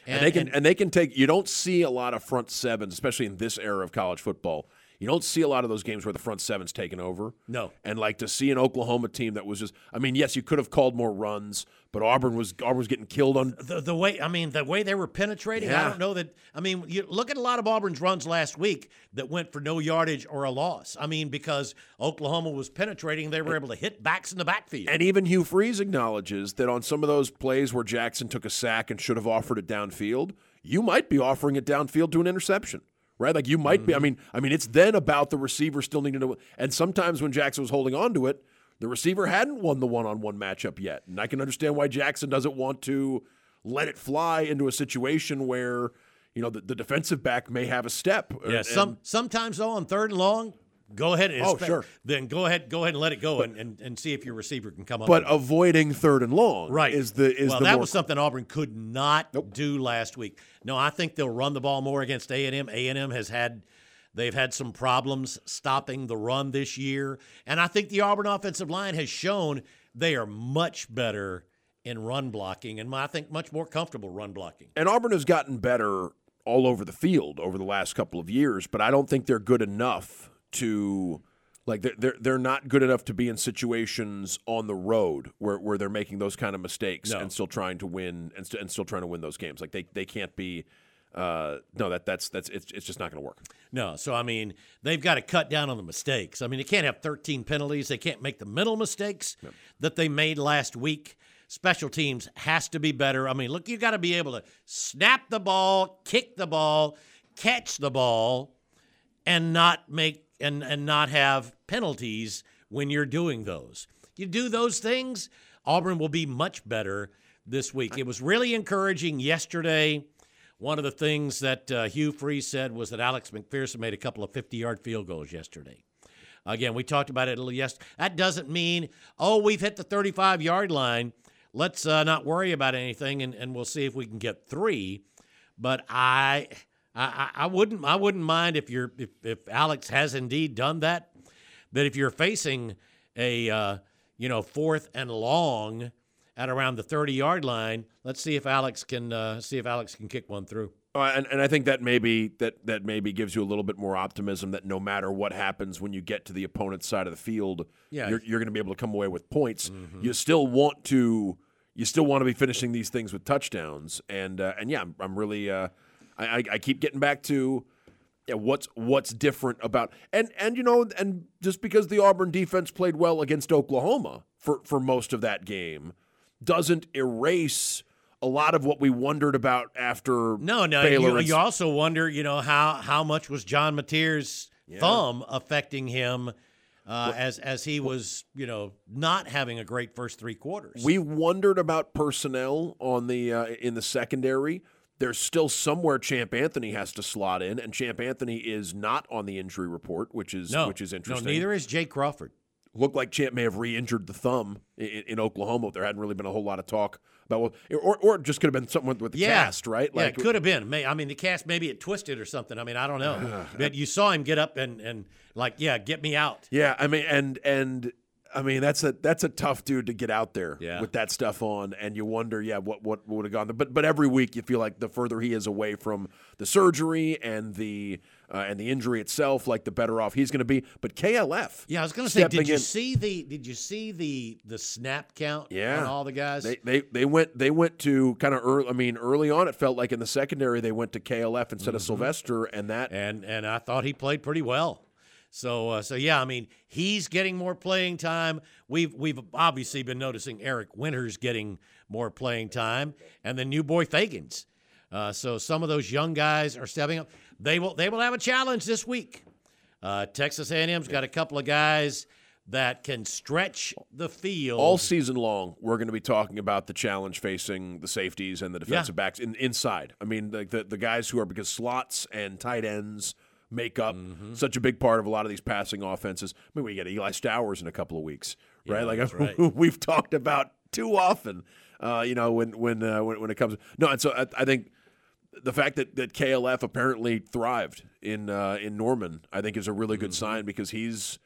And, and they can and, and they can take. You don't see a lot of front sevens, especially in this era of college football. You don't see a lot of those games where the front seven's taken over. No. And like to see an Oklahoma team that was just, I mean, yes, you could have called more runs, but Auburn was Auburn was getting killed on the, the way. I mean, the way they were penetrating. Yeah. I don't know that. I mean, you look at a lot of Auburn's runs last week that went for no yardage or a loss. I mean, because Oklahoma was penetrating, they were able to hit backs in the backfield. And even Hugh Freeze acknowledges that on some of those plays where Jackson took a sack and should have offered it downfield, you might be offering it downfield to an interception. Right, like you might mm-hmm. be. I mean, I mean, it's then about the receiver still needing to. And sometimes when Jackson was holding on to it, the receiver hadn't won the one-on-one matchup yet. And I can understand why Jackson doesn't want to let it fly into a situation where you know the, the defensive back may have a step. Yeah, and, some sometimes though on third and long. Go ahead and oh, expect, sure. Then go ahead, go ahead and let it go, but, and, and, and see if your receiver can come up. But avoiding third and long, right? Is the is well the that more... was something Auburn could not nope. do last week. No, I think they'll run the ball more against A and M. A and M has had they've had some problems stopping the run this year, and I think the Auburn offensive line has shown they are much better in run blocking, and I think much more comfortable run blocking. And Auburn has gotten better all over the field over the last couple of years, but I don't think they're good enough to. Like they're, they're they're not good enough to be in situations on the road where, where they're making those kind of mistakes no. and still trying to win and, st- and still trying to win those games. Like they, they can't be uh, no that that's that's it's it's just not going to work. No, so I mean they've got to cut down on the mistakes. I mean they can't have thirteen penalties. They can't make the mental mistakes no. that they made last week. Special teams has to be better. I mean look, you got to be able to snap the ball, kick the ball, catch the ball, and not make. And, and not have penalties when you're doing those. You do those things, Auburn will be much better this week. It was really encouraging yesterday. One of the things that uh, Hugh Freeze said was that Alex McPherson made a couple of fifty-yard field goals yesterday. Again, we talked about it a little yesterday. That doesn't mean, oh, we've hit the thirty-five-yard line. Let's uh, not worry about anything, and, and we'll see if we can get three. But I... I, I wouldn't I wouldn't mind if you're if, if Alex has indeed done that, that if you're facing a uh, you know fourth and long at around the thirty-yard line, let's see if Alex can uh, see if Alex can kick one through. Uh, and, and I think that maybe that that maybe gives you a little bit more optimism that no matter what happens when you get to the opponent's side of the field, yeah. you're, you're going to be able to come away with points. Mm-hmm. You still want to you still want to be finishing these things with touchdowns, and uh, and yeah, I'm, I'm really. Uh, I, I keep getting back to yeah, what's what's different about and and you know and just because the Auburn defense played well against Oklahoma for, for most of that game doesn't erase a lot of what we wondered about after no no Baylor. You, you also wonder you know how how much was John Mateer's yeah. thumb affecting him uh, well, as as he was you know not having a great first three quarters. We wondered about personnel on the uh, in the secondary. There's still somewhere Champ Anthony has to slot in, and Champ Anthony is not on the injury report, which is no, which is interesting. No, neither is Jake Crawford. Looked like Champ may have re-injured the thumb in, in Oklahoma. There hadn't really been a whole lot of talk about, well, or or it just could have been something with, with the yeah. cast, right? Yeah, like, it could have been. May, I mean, the cast maybe it twisted or something. I mean, I don't know. But you saw him get up and and like, yeah, get me out. Yeah, I mean, and and. I mean, that's a that's a tough dude to get out there yeah. with that stuff on, and you wonder, yeah, what what would have gone there. But but every week you feel like the further he is away from the surgery and the uh, and the injury itself, like the better off he's going to be. But K L F, yeah, I was going to say, did you in, see the did you see the the snap count yeah, on all the guys? They they they went they went to kind of early. I mean, early on, it felt like in the secondary they went to K L F instead mm-hmm. of Sylvester, and that and and I thought he played pretty well. So, uh, so yeah, I mean, he's getting more playing time. We've we've obviously been noticing Eric Winters getting more playing time, and then new boy Fagans. Uh, so some of those young guys are stepping up. They will they will have a challenge this week. Uh, Texas A and M's got a couple of guys that can stretch the field all season long. We're going to be talking about the challenge facing the safeties and the defensive yeah. backs in, inside. I mean, the, the the guys who are because slots and tight ends make up mm-hmm. such a big part of a lot of these passing offenses. I mean, we get Eli Stowers in a couple of weeks, right? Yeah, like that's right. we've talked about too often. Uh, you know, when when uh, when when it comes no, and so I, I think the fact that, that K L F apparently thrived in uh, in Norman, I think is a really good mm-hmm. sign because he's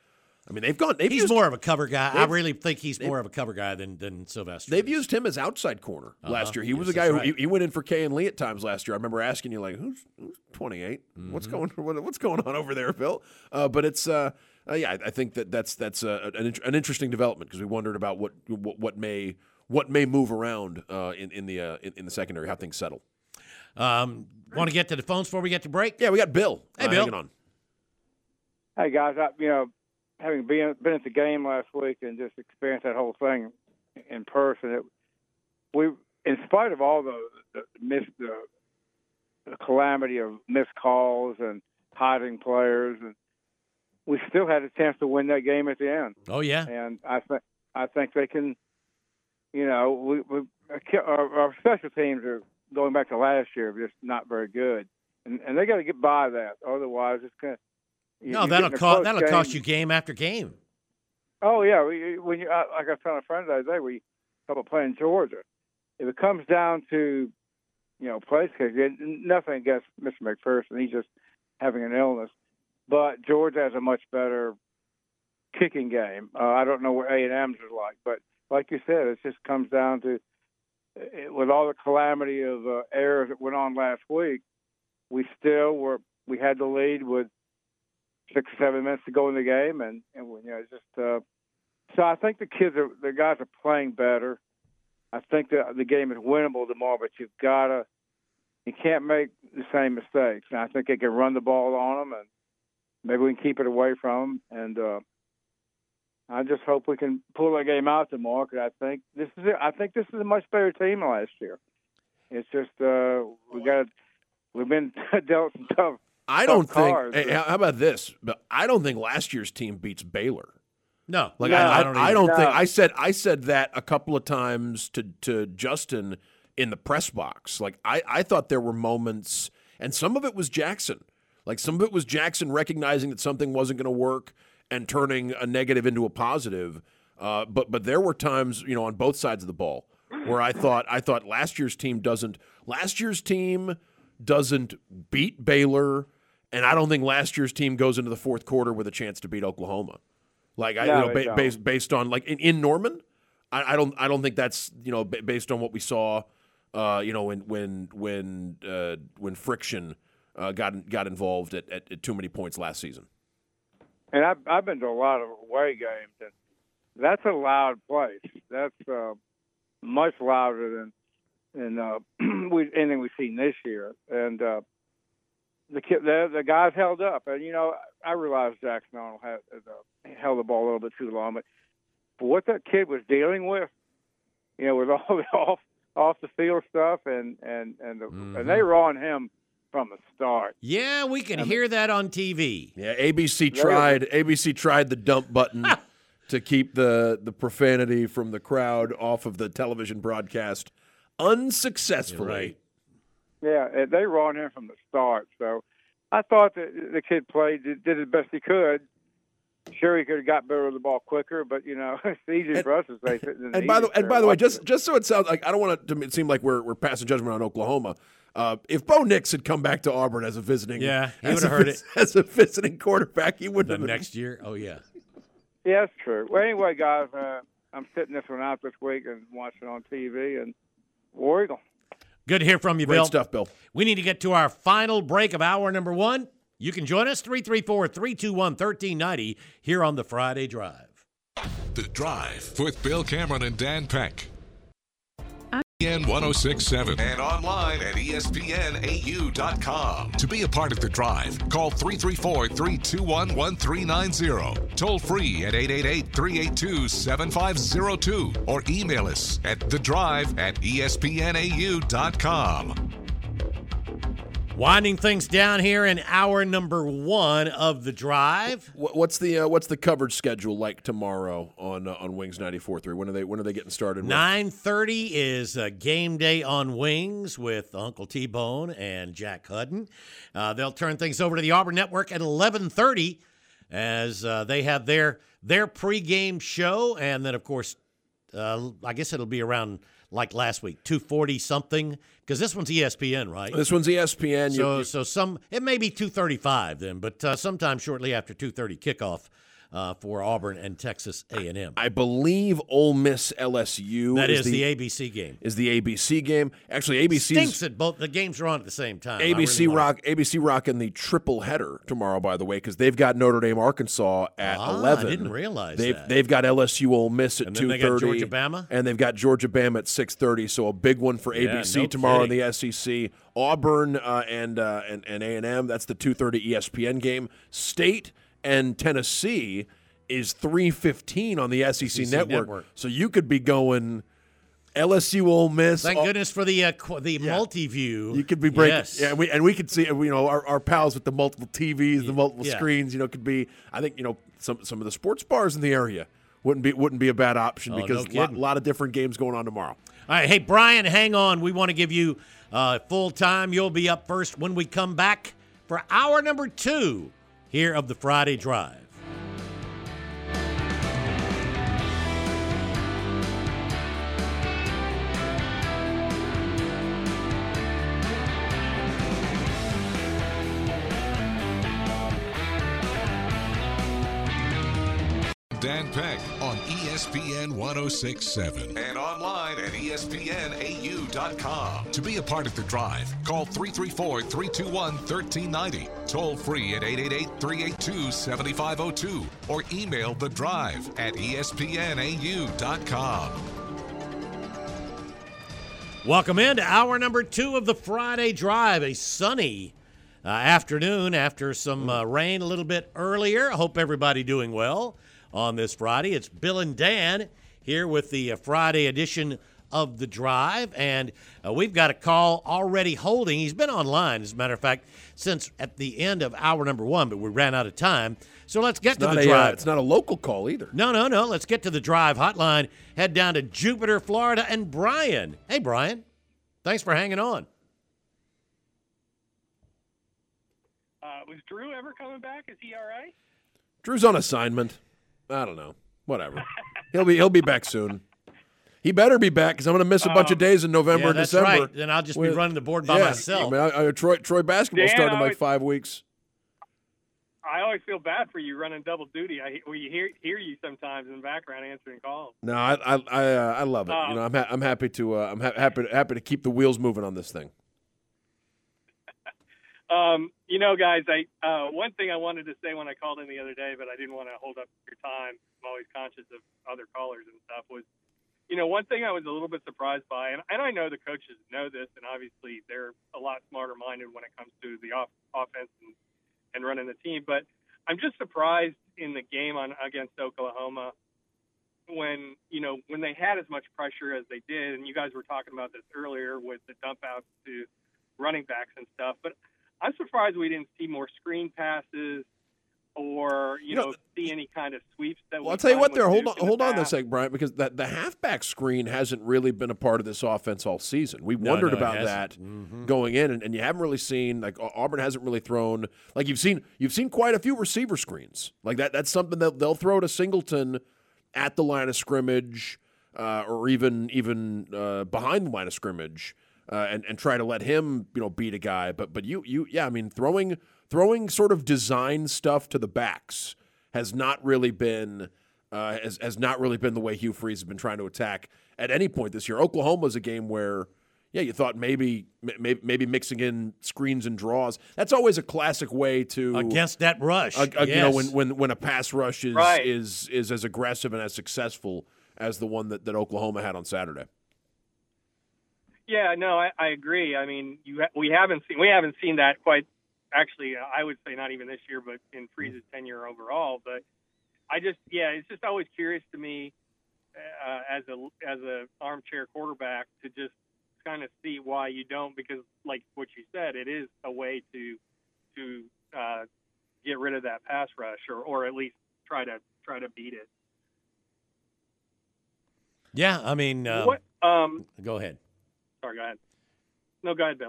I mean, they've gone. They've he's used, more of a cover guy. I really think he's more of a cover guy than than Sylvester. They've used him as outside corner uh-huh. last year. He yes, was a guy who right. he, he went in for Kay and Lee at times last year. I remember asking you like, "Who's, who's twenty-eight? Mm-hmm. What's going what, What's going on over there, Bill?" Uh, but it's uh, uh, yeah, I think that that's that's uh, an, an interesting development because we wondered about what, what what may what may move around uh, in in the uh, in, in the secondary, how things settle. Um, want to get to the phones before we get to break? Yeah, we got Bill. Hey, uh, Bill. Hanging on. Hey guys, I, you know, having been been at the game last week and just experienced that whole thing in person, it, we, in spite of all the the, missed, the, the calamity of missed calls and hiding players, and we still had a chance to win that game at the end. Oh yeah, and I think I think they can. You know, we, we our, our special teams are going back to last year, just not very good, and and they got to get by that. Otherwise, it's going to. You, no, that'll cost that'll game. cost you game after game. Oh yeah, when you like I was telling a friend the other day, we talk about playing Georgia. If it comes down to, you know, place kicking, nothing against Mister McPherson, he's just having an illness. But Georgia has a much better kicking game. Uh, I don't know what A and M's are like, but like you said, it just comes down to it, with all the calamity of uh, errors that went on last week. We still were we had the lead with six or seven minutes to go in the game, and, and you know, just uh, so I think the kids are the guys are playing better. I think that the game is winnable tomorrow, but you've got to you can't make the same mistakes. And I think they can run the ball on them, and maybe we can keep it away from them. And uh, I just hope we can pull that game out tomorrow. Because I think this is it. I think this is a much better team than last year. It's just uh, we got we've been dealt some tough. I don't think. Hey, how about this? But I don't think last year's team beats Baylor. No, like no, I, I, I don't, I don't no. think. I said I said that a couple of times to to Justin in the press box. Like I, I thought there were moments, and some of it was Jackson. Like some of it was Jackson recognizing that something wasn't going to work and turning a negative into a positive. Uh, but but there were times, you know, on both sides of the ball where I thought I thought last year's team doesn't. Last year's team doesn't beat Baylor. And I don't think last year's team goes into the fourth quarter with a chance to beat Oklahoma. Like I, no, you know, ba- based based on like in, in Norman, I, I don't I don't think that's you know b- based on what we saw, uh, you know when when when uh, when friction uh, got got involved at, at, at too many points last season. And I've I've been to a lot of away games, and that's a loud place. That's uh, much louder than than uh, we anything we've seen this year, and. Uh, The, kid, the the guys held up, and you know I realized Jackson Arnold had uh, held the ball a little bit too long, but for what that kid was dealing with, you know, with all the off off the field stuff, and and and, the, mm-hmm. and they were on him from the start. Yeah, we can I hear mean, that on T V. Yeah, A B C tried A B C tried the dump button to keep the the profanity from the crowd off of the television broadcast unsuccessfully. Right. Yeah, they were on him from the start. So I thought that the kid played, did, did as best he could. Sure, he could have got better with the ball quicker, but you know it's easy and, for us to say. And by the and by the way, just just so it sounds like I don't want it to seem like we're we're passing judgment on Oklahoma. Uh, if Bo Nix had come back to Auburn as a visiting, yeah, he would have heard it as a visiting quarterback. He wouldn't the have been. next year. Oh yeah, yeah, that's true. Well, anyway, guys, uh, I'm sitting this one out this week and watching on T V, and War Eagle. Good to hear from you, Great Bill. stuff, Bill. We need to get to our final break of hour number one. You can join us, three three four, three two one, one three nine zero, here on the Friday Drive. The Drive with Bill Cameron and Dan Peck. E S P N one oh six point seven and online at E S P N A U dot com. To be a part of The Drive, call three three four, three two one, one three nine zero. Toll free at eight eight eight, three eight two, seven five zero two or email us at the drive at E S P N A U dot com. Winding things down here in hour number one of The Drive. What's the uh, what's the coverage schedule like tomorrow on uh, on Wings ninety-four point three? When are they when are they getting started? nine thirty is uh, game day on Wings with Uncle T-Bone and Jack Hudden. Uh, they'll turn things over to the Auburn Network at eleven thirty as uh, they have their their pregame show, and then of course, uh, I guess it'll be around like last week, two forty something. Because this one's E S P N, right? This one's E S P N. So, so some it may be two thirty-five then, but uh, sometime shortly after two thirty kickoff, uh, for Auburn and Texas A and M. I believe Ole Miss L S U. That is, is the, the A B C game. Is the A B C game. Actually, A B C stinks that both the games are on at the same time. A B C really rock A B C rocking the triple header tomorrow, by the way, because they've got Notre Dame Arkansas at ah, eleven. I didn't realize they've, that. They've got L S U Ole Miss at and two then thirty. they got Georgia Bama? And they've got Georgia Bama at six thirty, so a big one for Yeah, A B C no tomorrow kidding. in the S E C. Auburn uh, and, uh, and and A and M, that's the two thirty E S P N game. State and Tennessee is three fifteen on the S E C, S E C network. network. So you could be going L S U Ole Miss. Thank all, goodness for the uh, qu- the multi-view. You could be breaking, yes. yeah, and we, and we could see, you know, our, our pals with the multiple T Vs, the multiple Yeah. screens, you know, could be. I think, you know, some some of the sports bars in the area wouldn't be wouldn't be a bad option Oh, because no a lot, kidding. lot of different games going on tomorrow. All right, hey, Brian, hang on. We want to give you uh, full time. You'll be up first when we come back for hour number two here of the Friday Drive. Dan Peck on E S P N one oh six point seven and online at E S P N A U dot com. To be a part of the drive, call three three four, three two one, one three nine zero, toll free at eight eight eight, three eight two, seven five zero two, or email the drive at E S P N A U dot com. Welcome into hour number two of the Friday Drive, a sunny uh, afternoon after some uh, rain a little bit earlier. I hope everybody doing well on this Friday. It's Bill and Dan here with the uh, Friday edition of the Drive, and uh, we've got a call already holding. He's been online, as a matter of fact, since at the end of hour number one, but we ran out of time. So let's get It's to not the a, Drive. uh, it's not a local call either. No, no, no. Let's get to the Drive hotline. Head down to Jupiter, Florida, and Brian. Hey, Brian. Thanks for hanging on. Uh, was Drew ever coming back? Is he all right? Drew's on assignment. I don't know. Whatever. he'll be he'll be back soon. He better be back because I'm going to miss a bunch of days in November Yeah, and that's December. right. Then I'll just be With- running the board by yeah, myself. I mean, I, I, Troy Troy basketball Dan, starting in I like was- five weeks. I always feel bad for you running double duty. I we hear hear you sometimes in the background answering calls. No, I I I, uh, I love it. Oh. you know, I'm ha- I'm happy to uh, I'm ha- happy happy to keep the wheels moving on this thing. Um, you know, guys, I uh, one thing I wanted to say when I called in the other day, but I didn't want to hold up your time. I'm always conscious of other callers and stuff. Was you know one thing I was a little bit surprised by, and, and I know the coaches know this, and obviously they're a lot smarter minded when it comes to the off- offense and, and running the team. But I'm just surprised in the game on against Oklahoma when you know when they had as much pressure as they did, and you guys were talking about this earlier with the dump outs to running backs and stuff, but I'm surprised we didn't see more screen passes or, you, You know, know, see any kind of sweeps that Well, we I'll tell you find what. with There, hold Duke on, in the hold on a past. sec, Brian, because that the halfback screen hasn't really been a part of this offense all season. We No, wondered no, it about hasn't. that Mhm. going in, and, and you haven't really seen like Auburn hasn't really thrown like you've seen you've seen quite a few receiver screens like that. That's something that they'll throw to Singleton at the line of scrimmage, uh, or even even uh, behind the line of scrimmage, uh, and and try to let him you know beat a guy. But but you you yeah, I mean throwing throwing sort of design stuff to the backs has not really been uh, has, has not really been the way Hugh Freeze has been trying to attack at any point this year. Oklahoma's a game where, yeah, you thought maybe maybe, maybe mixing in screens and draws. That's always a classic way to Against that rush. uh, uh, yes. you know when, when when a pass rush is Right. is is as aggressive and as successful as the one that, that Oklahoma had on Saturday. Yeah, no, I, I agree. I mean, you ha- we haven't seen we haven't seen that quite. Actually, I would say not even this year, but in Freeze's tenure overall. But I just, yeah, it's just always curious to me uh, as a as a armchair quarterback to just kind of see why you don't, because like what you said, it is a way to to uh, get rid of that pass rush, or, or at least try to try to beat it. Yeah, I mean, um, what? Um, go ahead. sorry, go ahead. No, go ahead, Bill.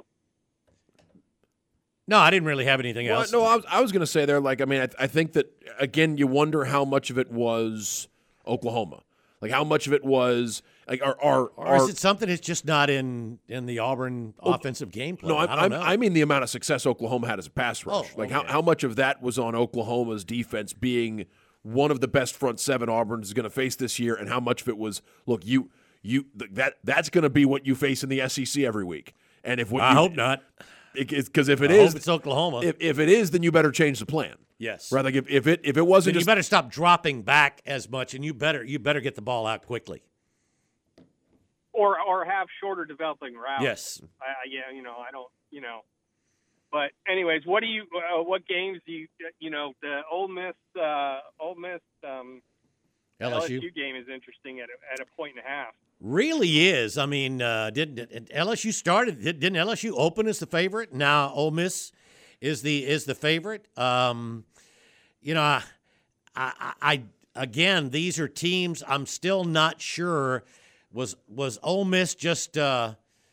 No, I didn't really have anything Well, else. no, I was, I was going to say there, like, I mean, I, I think that, again, you wonder how much of it was Oklahoma. Like, how much of it was, like, our. our, or our is it something that's just not in, in the Auburn offensive game plan? no, I, I don't I, know. I mean the amount of success Oklahoma had as a pass rush. Oh, like, okay. how, how much of that was on Oklahoma's defense being one of the best front seven Auburn is going to face this year, and how much of it was, look, you you that that's going to be what you face in the S E C every week. And if what I you, hope not, because if it I is, hope it's Oklahoma. If, if it is, then you better change the plan. Yes, right. Like if, if it if it wasn't, then just, you better stop dropping back as much, and you better you better get the ball out quickly. Or or have shorter developing routes. Yes. I, I, yeah, you know, I don't, you know. But anyways, what do you, uh, what games do you, you know, the Ole Miss, uh, Ole Miss um, L S U. L S U game is interesting at a, at a point and a half. Really is. I mean, uh, didn't L S U started? Didn't L S U open as the favorite? Now Ole Miss is the is the favorite. Um, you know, I, I, I again, these are teams I'm still not sure. Was was Ole Miss just uh,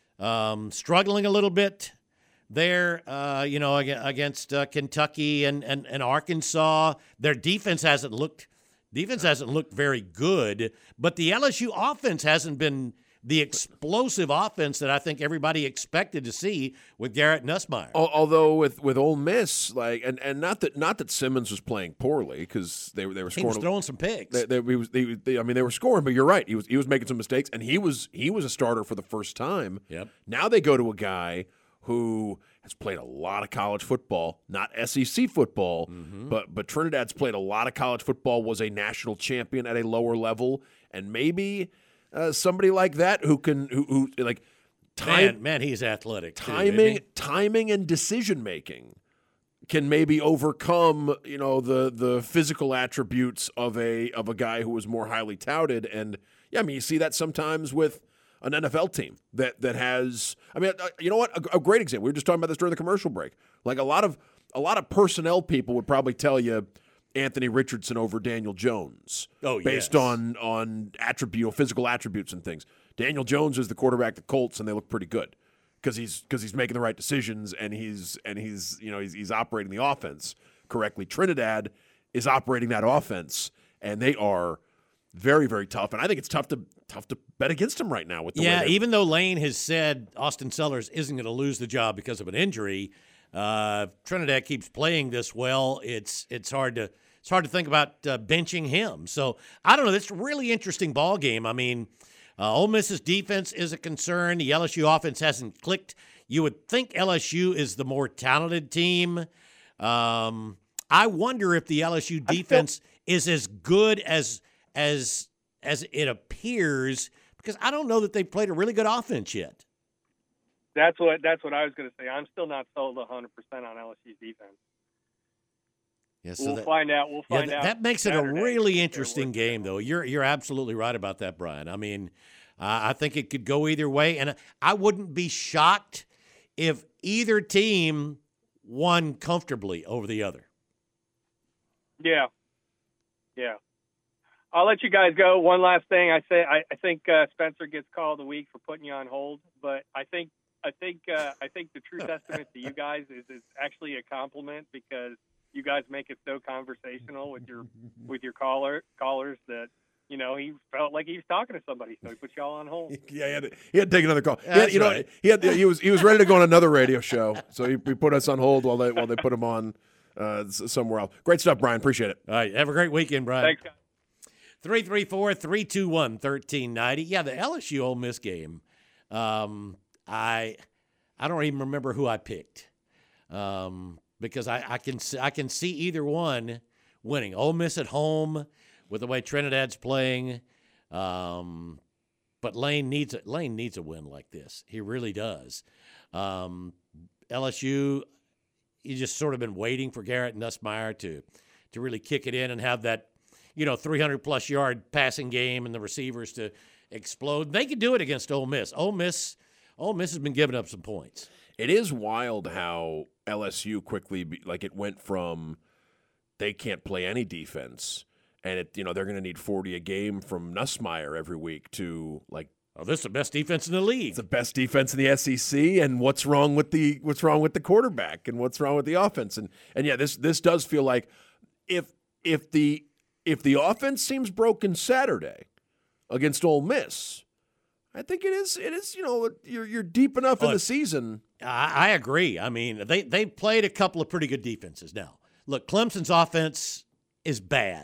um, struggling a little bit there? Uh, you know, against uh, Kentucky and, and and Arkansas, their defense hasn't looked. Defense hasn't looked very good, but the L S U offense hasn't been the explosive offense that I think everybody expected to see with Garrett Nussmeier. Although with, with Ole Miss, like, and, and not that not that Simmons was playing poorly because they were they were scoring. He was throwing some picks. They, they, he was, they, they, I mean, they were scoring, but you're right. He was he was making some mistakes, and he was he was a starter for the first time. Yep. Now they go to a guy who has played a lot of college football, not S E C football, mm-hmm. but but Trinidad's played a lot of college football, was a national champion at a lower level, and maybe uh, somebody like that who can who, who like time, man, man, he's athletic. Timing, too, timing, and decision making can maybe overcome you know the the physical attributes of a of a guy who was more highly touted, and yeah, I mean you see that sometimes with an N F L team that that has, I mean, you know what? A, a great example. We were just talking about this during the commercial break. Like a lot of a lot of personnel people would probably tell you Anthony Richardson over Daniel Jones. Oh, based yes. on on attribute, you know, physical attributes and things. Daniel Jones is the quarterback of the Colts, and they look pretty good because he's because he's making the right decisions and he's and he's you know he's he's operating the offense correctly. Trinidad is operating that offense, and they are very, very tough, and I think it's tough to tough to bet against him right now. With the yeah, way even though Lane has said Austin Sellers isn't going to lose the job because of an injury, uh, Trinidad keeps playing this well. It's it's hard to it's hard to think about uh, benching him. So I don't know. It's a really interesting ball game. I mean, uh, Ole Miss's defense is a concern. The L S U offense hasn't clicked. You would think L S U is the more talented team. Um, I wonder if the L S U defense still- is as good as as as it appears, because I don't know that they've played a really good offense yet. That's what that's what I was going to say. I'm still not sold one hundred percent on L S U's defense. Yeah, so we'll that, find out. We'll find yeah, out. That makes it Saturday. a really interesting game, though. You're you're absolutely right about that, Brian. I mean, uh, I think it could go either way, and I wouldn't be shocked if either team won comfortably over the other. Yeah, yeah. I'll let you guys go. One last thing, I say, I, I think uh, Spencer gets called a week for putting you on hold, but I think, I think, uh, I think the true testament to you guys is, is actually a compliment because you guys make it so conversational with your with your caller callers that you know he felt like he was talking to somebody, so he put y'all on hold. Yeah, he had to, he had to take another call. Yeah, he had, you know, right. he had he was he was ready to go on another radio show, so he, he put us on hold while they while they put him on uh, somewhere else. Great stuff, Brian. Appreciate it. All right, have a great weekend, Brian. Thanks, guys. three three four, three two one, one three nine zero. Yeah, the L S U Ole Miss game. Um, I I don't even remember who I picked um, because I, I can I can see either one winning. Ole Miss at home with the way Trinidad's playing, um, but Lane needs a, Lane needs a win like this. He really does. Um, L S U, you just sort of been waiting for Garrett Nussmeier to to really kick it in and have that, you know, three hundred plus yard passing game and the receivers to explode. They could do it against Ole Miss. Ole Miss, Ole Miss has been giving up some points. It is wild how L S U quickly, like it went from they can't play any defense and it, you know, they're going to need forty a game from Nussmeier every week to like, oh, this is the best defense in the league. It's the best defense in the S E C, and what's wrong with the what's wrong with the quarterback and what's wrong with the offense? And and yeah, this this does feel like if if the If the offense seems broken Saturday against Ole Miss, I think it is. It is. You know, you're you're deep enough in Look, the season. I, I agree. I mean, they they played a couple of pretty good defenses. Now, look, Clemson's offense is bad,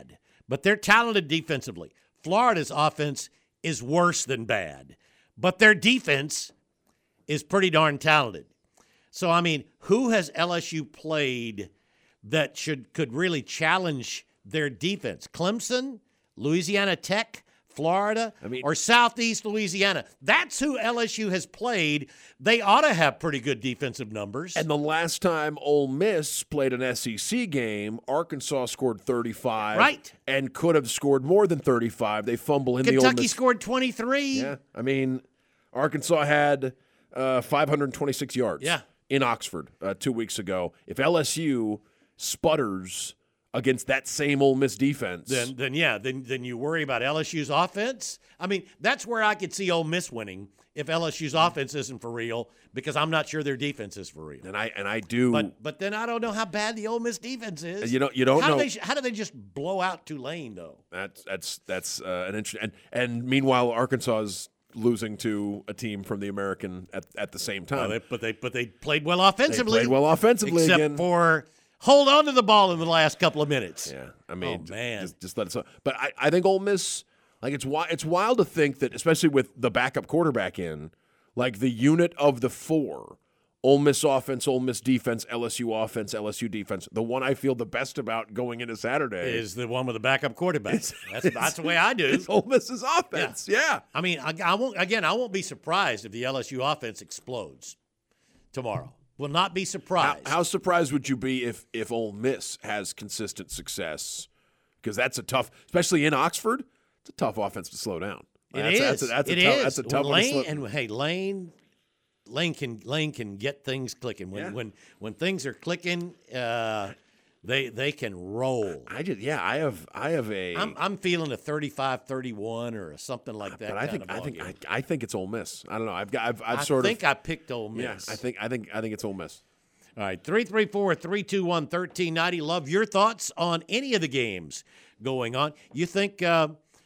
but they're talented defensively. Florida's offense is worse than bad, but their defense is pretty darn talented. So, I mean, who has L S U played that should could really challenge their defense? Clemson, Louisiana Tech, Florida, I mean, or Southeast Louisiana? That's who L S U has played. They ought to have pretty good defensive numbers. And the last time Ole Miss played an S E C game, Arkansas scored thirty-five. Right. And could have scored more than thirty-five. They fumble in the Ole Kentucky Miss. scored twenty-three. Yeah. I mean, Arkansas had uh, five hundred twenty-six yards yeah. in Oxford uh, two weeks ago. If L S U sputters against that same Ole Miss defense, Then, then yeah, then then you worry about L S U's offense. I mean, that's where I could see Ole Miss winning if L S U's offense isn't for real, because I'm not sure their defense is for real. and I and I do. But but then I don't know how bad the Ole Miss defense is. You don't- you don't how know. Do they, how do they just blow out Tulane though? That's that's that's uh, an interesting. And, and meanwhile, Arkansas is losing to a team from the American at, at the same time. Well, they, but they but they played well offensively. They played well offensively except again. for hold on to the ball in the last couple of minutes. Yeah, I mean, Oh, man. just, just let it. But I, I think Ole Miss, like it's wi- it's wild to think that, especially with the backup quarterback in, like the unit of the four, Ole Miss offense, Ole Miss defense, L S U offense, L S U defense. The one I feel the best about going into Saturday Is the one with the backup quarterback. It's- That's, that's the way I do. It's Ole Miss's offense. Yeah. I mean, I, I won't. Again, I won't be surprised if the L S U offense explodes tomorrow. Will not be How, surprised. how surprised would you be if if Ole Miss has consistent success? Because that's a tough, especially in Oxford, it's a tough offense to slow down. It that's, is. That's a, that's a It tough, is. That's a tough Well, one to Lane, slow. and hey, Lane, Lane can Lane can get things clicking when Yeah. when when things are clicking. Uh, they they can roll. I just yeah, I have I have a. I'm I'm feeling a thirty-five thirty-one or something like that. but I kind think of I ball think game. I, I think it's Ole Miss. I don't know. I've got I've, I've I sort think of I picked Ole Miss. yeah. I think I think I think it's Ole Miss. All right, three three four, three two one, one three nine zero. Love your thoughts on any of the games going on. You think uh,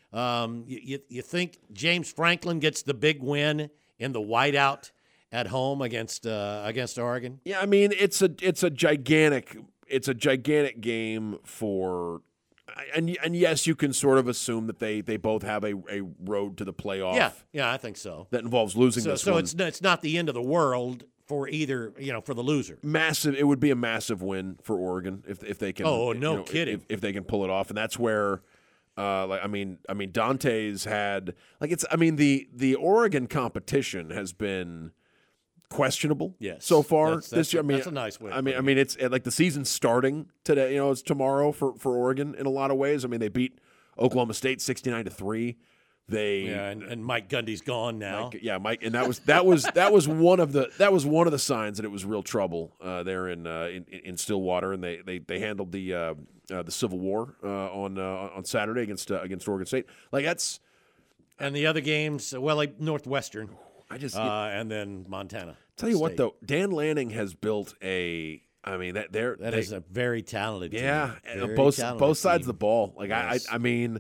um, you, you, you think James Franklin gets the big win in the whiteout at home against uh, against Oregon? Yeah, I mean it's a it's a gigantic it's a gigantic game for. And and yes, you can sort of assume that they, they both have a, a road to the playoff. Yeah, yeah, I think so. That involves losing So, this so one. it's it's not the end of the world for either, you know, for the loser. Massive. It would be a massive win for Oregon if if they can. Oh, you no know, kidding. If, if they can pull it off, and that's where, uh, like I mean, I mean Dante's had like it's. I mean the the Oregon competition has been questionable. Yes. So far That's- this that's year. a- I mean, that's a nice win I mean, for I mean, it's like the season's starting today. You know, it's tomorrow for for Oregon in a lot of ways. I mean, they beat Oklahoma State sixty-nine to three. They Yeah, and, and Mike Gundy's gone now. Mike, yeah, Mike, and that was that was that was one of the that was one of the signs that it was real trouble uh, there in, uh, in in Stillwater, and they they, they handled the uh, uh, the Civil War uh, on uh, on Saturday against uh, against Oregon State. Like that's And the other games, well, like Northwestern, I just uh, and then Montana. tell you what State. though, Dan Lanning has built a. I mean that they're That they, is a very talented team. yeah, and Very both talented both sides team. of the ball. Like Yes. I, I I mean.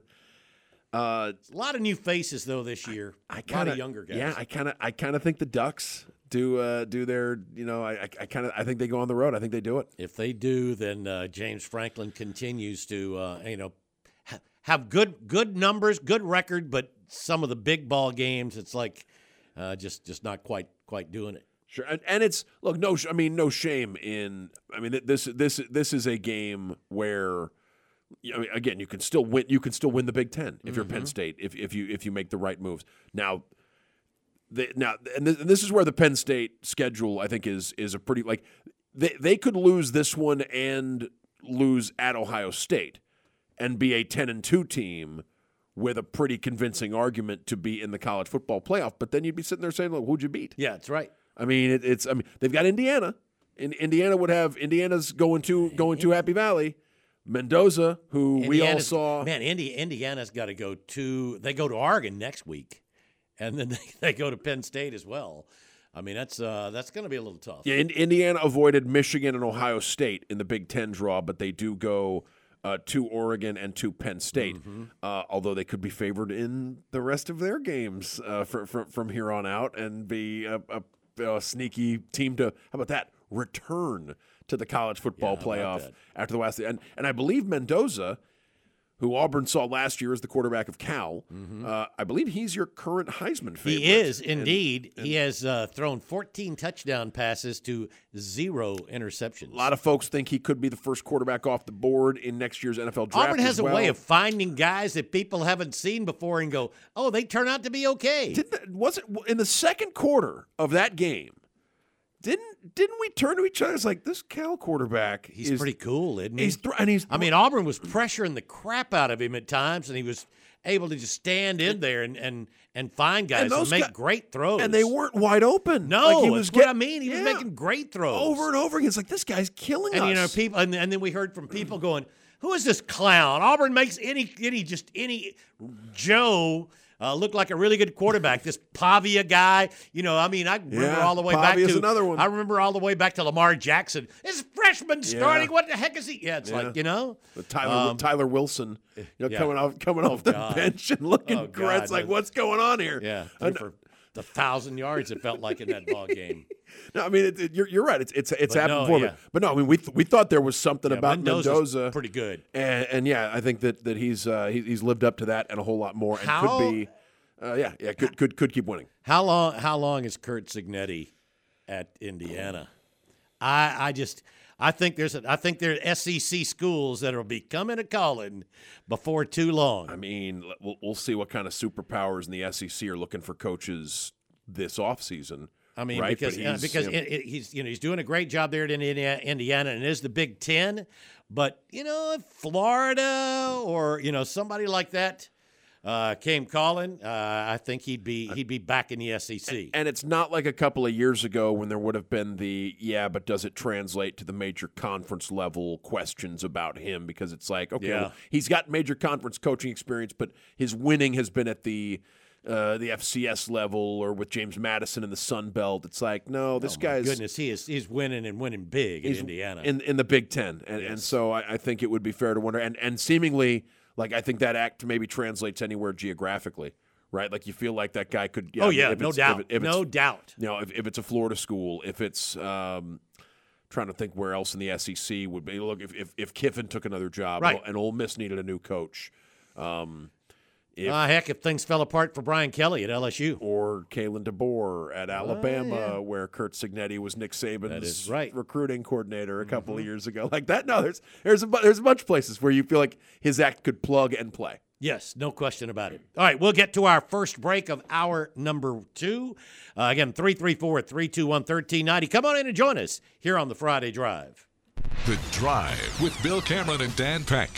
Uh, A lot of new faces though this year. I a lot kind of younger guys. Yeah, I kind of, I kind of think the Ducks do, uh, do their, you know, I, I kind of, I think they go on the road. I think they do it. If they do, then uh, James Franklin continues to, uh, you know, ha- have good, good numbers, good record, but some of the big ball games, it's like uh, just, just not quite, quite doing it. Sure, and, and it's look, no, sh- I mean, no shame in. I mean, th- this, this, this is a game where. I mean, again, you can still win. You can still win the Big Ten if you're Penn State. If if you if you make the right moves. Now, the, now, and this, and this is where the Penn State schedule I think is is a pretty like they they could lose this one and lose at Ohio State, and be a ten and two team with a pretty convincing argument to be in the college football playoff. But then you'd be sitting there saying, "Look, who'd you beat?" Yeah, that's right. I mean, it, it's. I mean, they've got Indiana. In, Indiana would have Indiana's going to going to Happy Valley. Mendoza, who we all Indiana's- saw. Man, Indi- Indiana's got to go to. They go to Oregon next week, and then they, they go to Penn State as well. I mean, that's uh, that's going to be a little tough. Yeah, in, Indiana avoided Michigan and Ohio State in the Big Ten draw, but they do go uh, to Oregon and to Penn State. Mm-hmm. Uh, although they could be favored in the rest of their games uh, for, for, from here on out and be a, a, a sneaky team to. How about that? Return to the college football Yeah, how about playoff that? after the last. And and I believe Mendoza, who Auburn saw last year as the quarterback of Cal. Mm-hmm. Uh, I believe he's your current Heisman favorite. He is, indeed. And, and he has uh, thrown fourteen touchdown passes to zero interceptions. A lot of folks think he could be the first quarterback off the board in next year's N F L draft. Auburn has as a well. way of finding guys that people haven't seen before and go, oh, they turn out to be okay. Didn't that, was it in the second quarter of that game? Didn't didn't we turn to each other? It's like, this Cal quarterback, he's is, pretty cool, isn't he? He's th- and he's. I mean, Auburn was pressuring the crap out of him at times, and he was able to just stand in there and and, and find guys and, and make guys, great throws. And they weren't wide open. No, like he was that's get, what I mean. He yeah, was making great throws over and over again. It's like, this guy's killing and, us. And you know, people, and, and then we heard from people going, "Who is this clown?" Auburn makes any any just any Joe. Uh, looked like a really good quarterback. This Pavia guy, you know, I mean, I remember yeah, all the way Pavia's back to another one. I remember all the way back to Lamar Jackson. This freshman starting, yeah. what the heck is he? Yeah, it's yeah. like, you know, the Tyler um, Tyler Wilson, you know, yeah. coming off coming oh, off the God. bench and looking oh, great. It's like, what's going on here? Yeah, and, for the thousand yards it felt like in that ball game. No, I mean, it, it, you're you're right. It's it's it's but happened no, before, yeah. but, but no, I mean, we th- we thought there was something Yeah, about Mendoza's Mendoza, pretty good, and, and yeah, I think that that he's uh, he, he's lived up to that and a whole lot more, and How? could be. Uh, yeah, yeah, could could could keep winning. How long? How long is Curt Cignetti at Indiana? I I just I think there's a, I think there are S E C schools that will be coming a calling before too long. I mean, we'll we'll see what kind of superpowers in the S E C are looking for coaches this offseason. I mean, right? because uh, because you know, it, it, he's you know he's doing a great job there at Indiana, Indiana, and it is the Big Ten. But you know, if Florida or you know somebody like that. Uh, came calling. Uh, I think he'd be he'd be back in the S E C. And it's not like a couple of years ago when there would have been the yeah, but does it translate to the major conference level questions about him? Because it's like okay, Yeah. well, he's got major conference coaching experience, but his winning has been at the uh, the F C S level or with James Madison in the Sun Belt. It's like no, this oh, guy's goodness, he is he's winning and winning big in Indiana in in the Big Ten, and Yes. and so I, I think it would be fair to wonder, and and seemingly. Like, I think that act maybe translates anywhere geographically, right? Like, you feel like that guy could. Yeah, oh, I mean, yeah, if no it's- doubt. If, it, if no it's, doubt. You know, if, if it's a Florida school, if it's um, trying to think where else in the S E C would be. Look, if if, if Kiffin took another job Right. and Ole Miss needed a new coach, um, if, Uh, heck, if things fell apart for Brian Kelly at L S U. or Kalen DeBoer at Alabama, yeah. where Curt Cignetti was Nick Saban's That is right. recruiting coordinator a couple Mm-hmm. of years ago. Like that, no, there's there's a, bu- there's a bunch of places where you feel like his act could plug and play. Yes, no question about it. All right, we'll get to our first break of hour number two. Uh, again, three three four, three two one, one three nine zero. Come on in and join us here on the Friday Drive. The Drive with Bill Cameron and Dan Peck.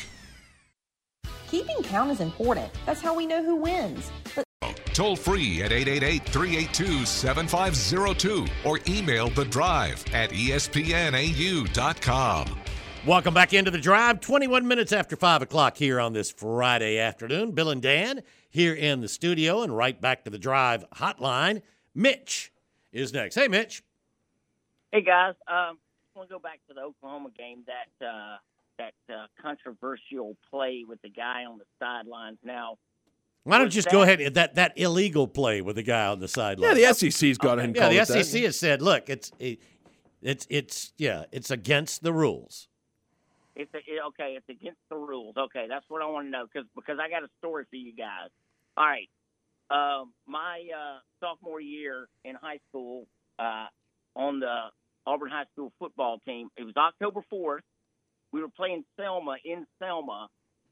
Keeping count is important. That's how we know who wins. But Toll free at eight eight eight, three eight two, seven five zero two or email the drive at E S P N A U dot com. Welcome back into the Drive. twenty-one minutes after five o'clock here on this Friday afternoon. Bill and Dan here in the studio and right back to the Drive hotline. Mitch is next. Hey, Mitch. Hey, guys. Um, I want to go back to the Oklahoma game, that uh, that uh, controversial play with the guy on the sidelines. Now, Why don't Was you just that- go ahead that that illegal play with the guy on the sideline? Yeah, the S E C's gone ahead and Yeah, called the it S E C that. has said, look, it's it, it's it's yeah, it's against the rules. it's a, it, okay, it's against the rules. Okay, that's what I want to know because because I got a story for you guys. All right, um, my uh, sophomore year in high school uh, on the Auburn High School football team, it was October fourth. We were playing Selma in Selma,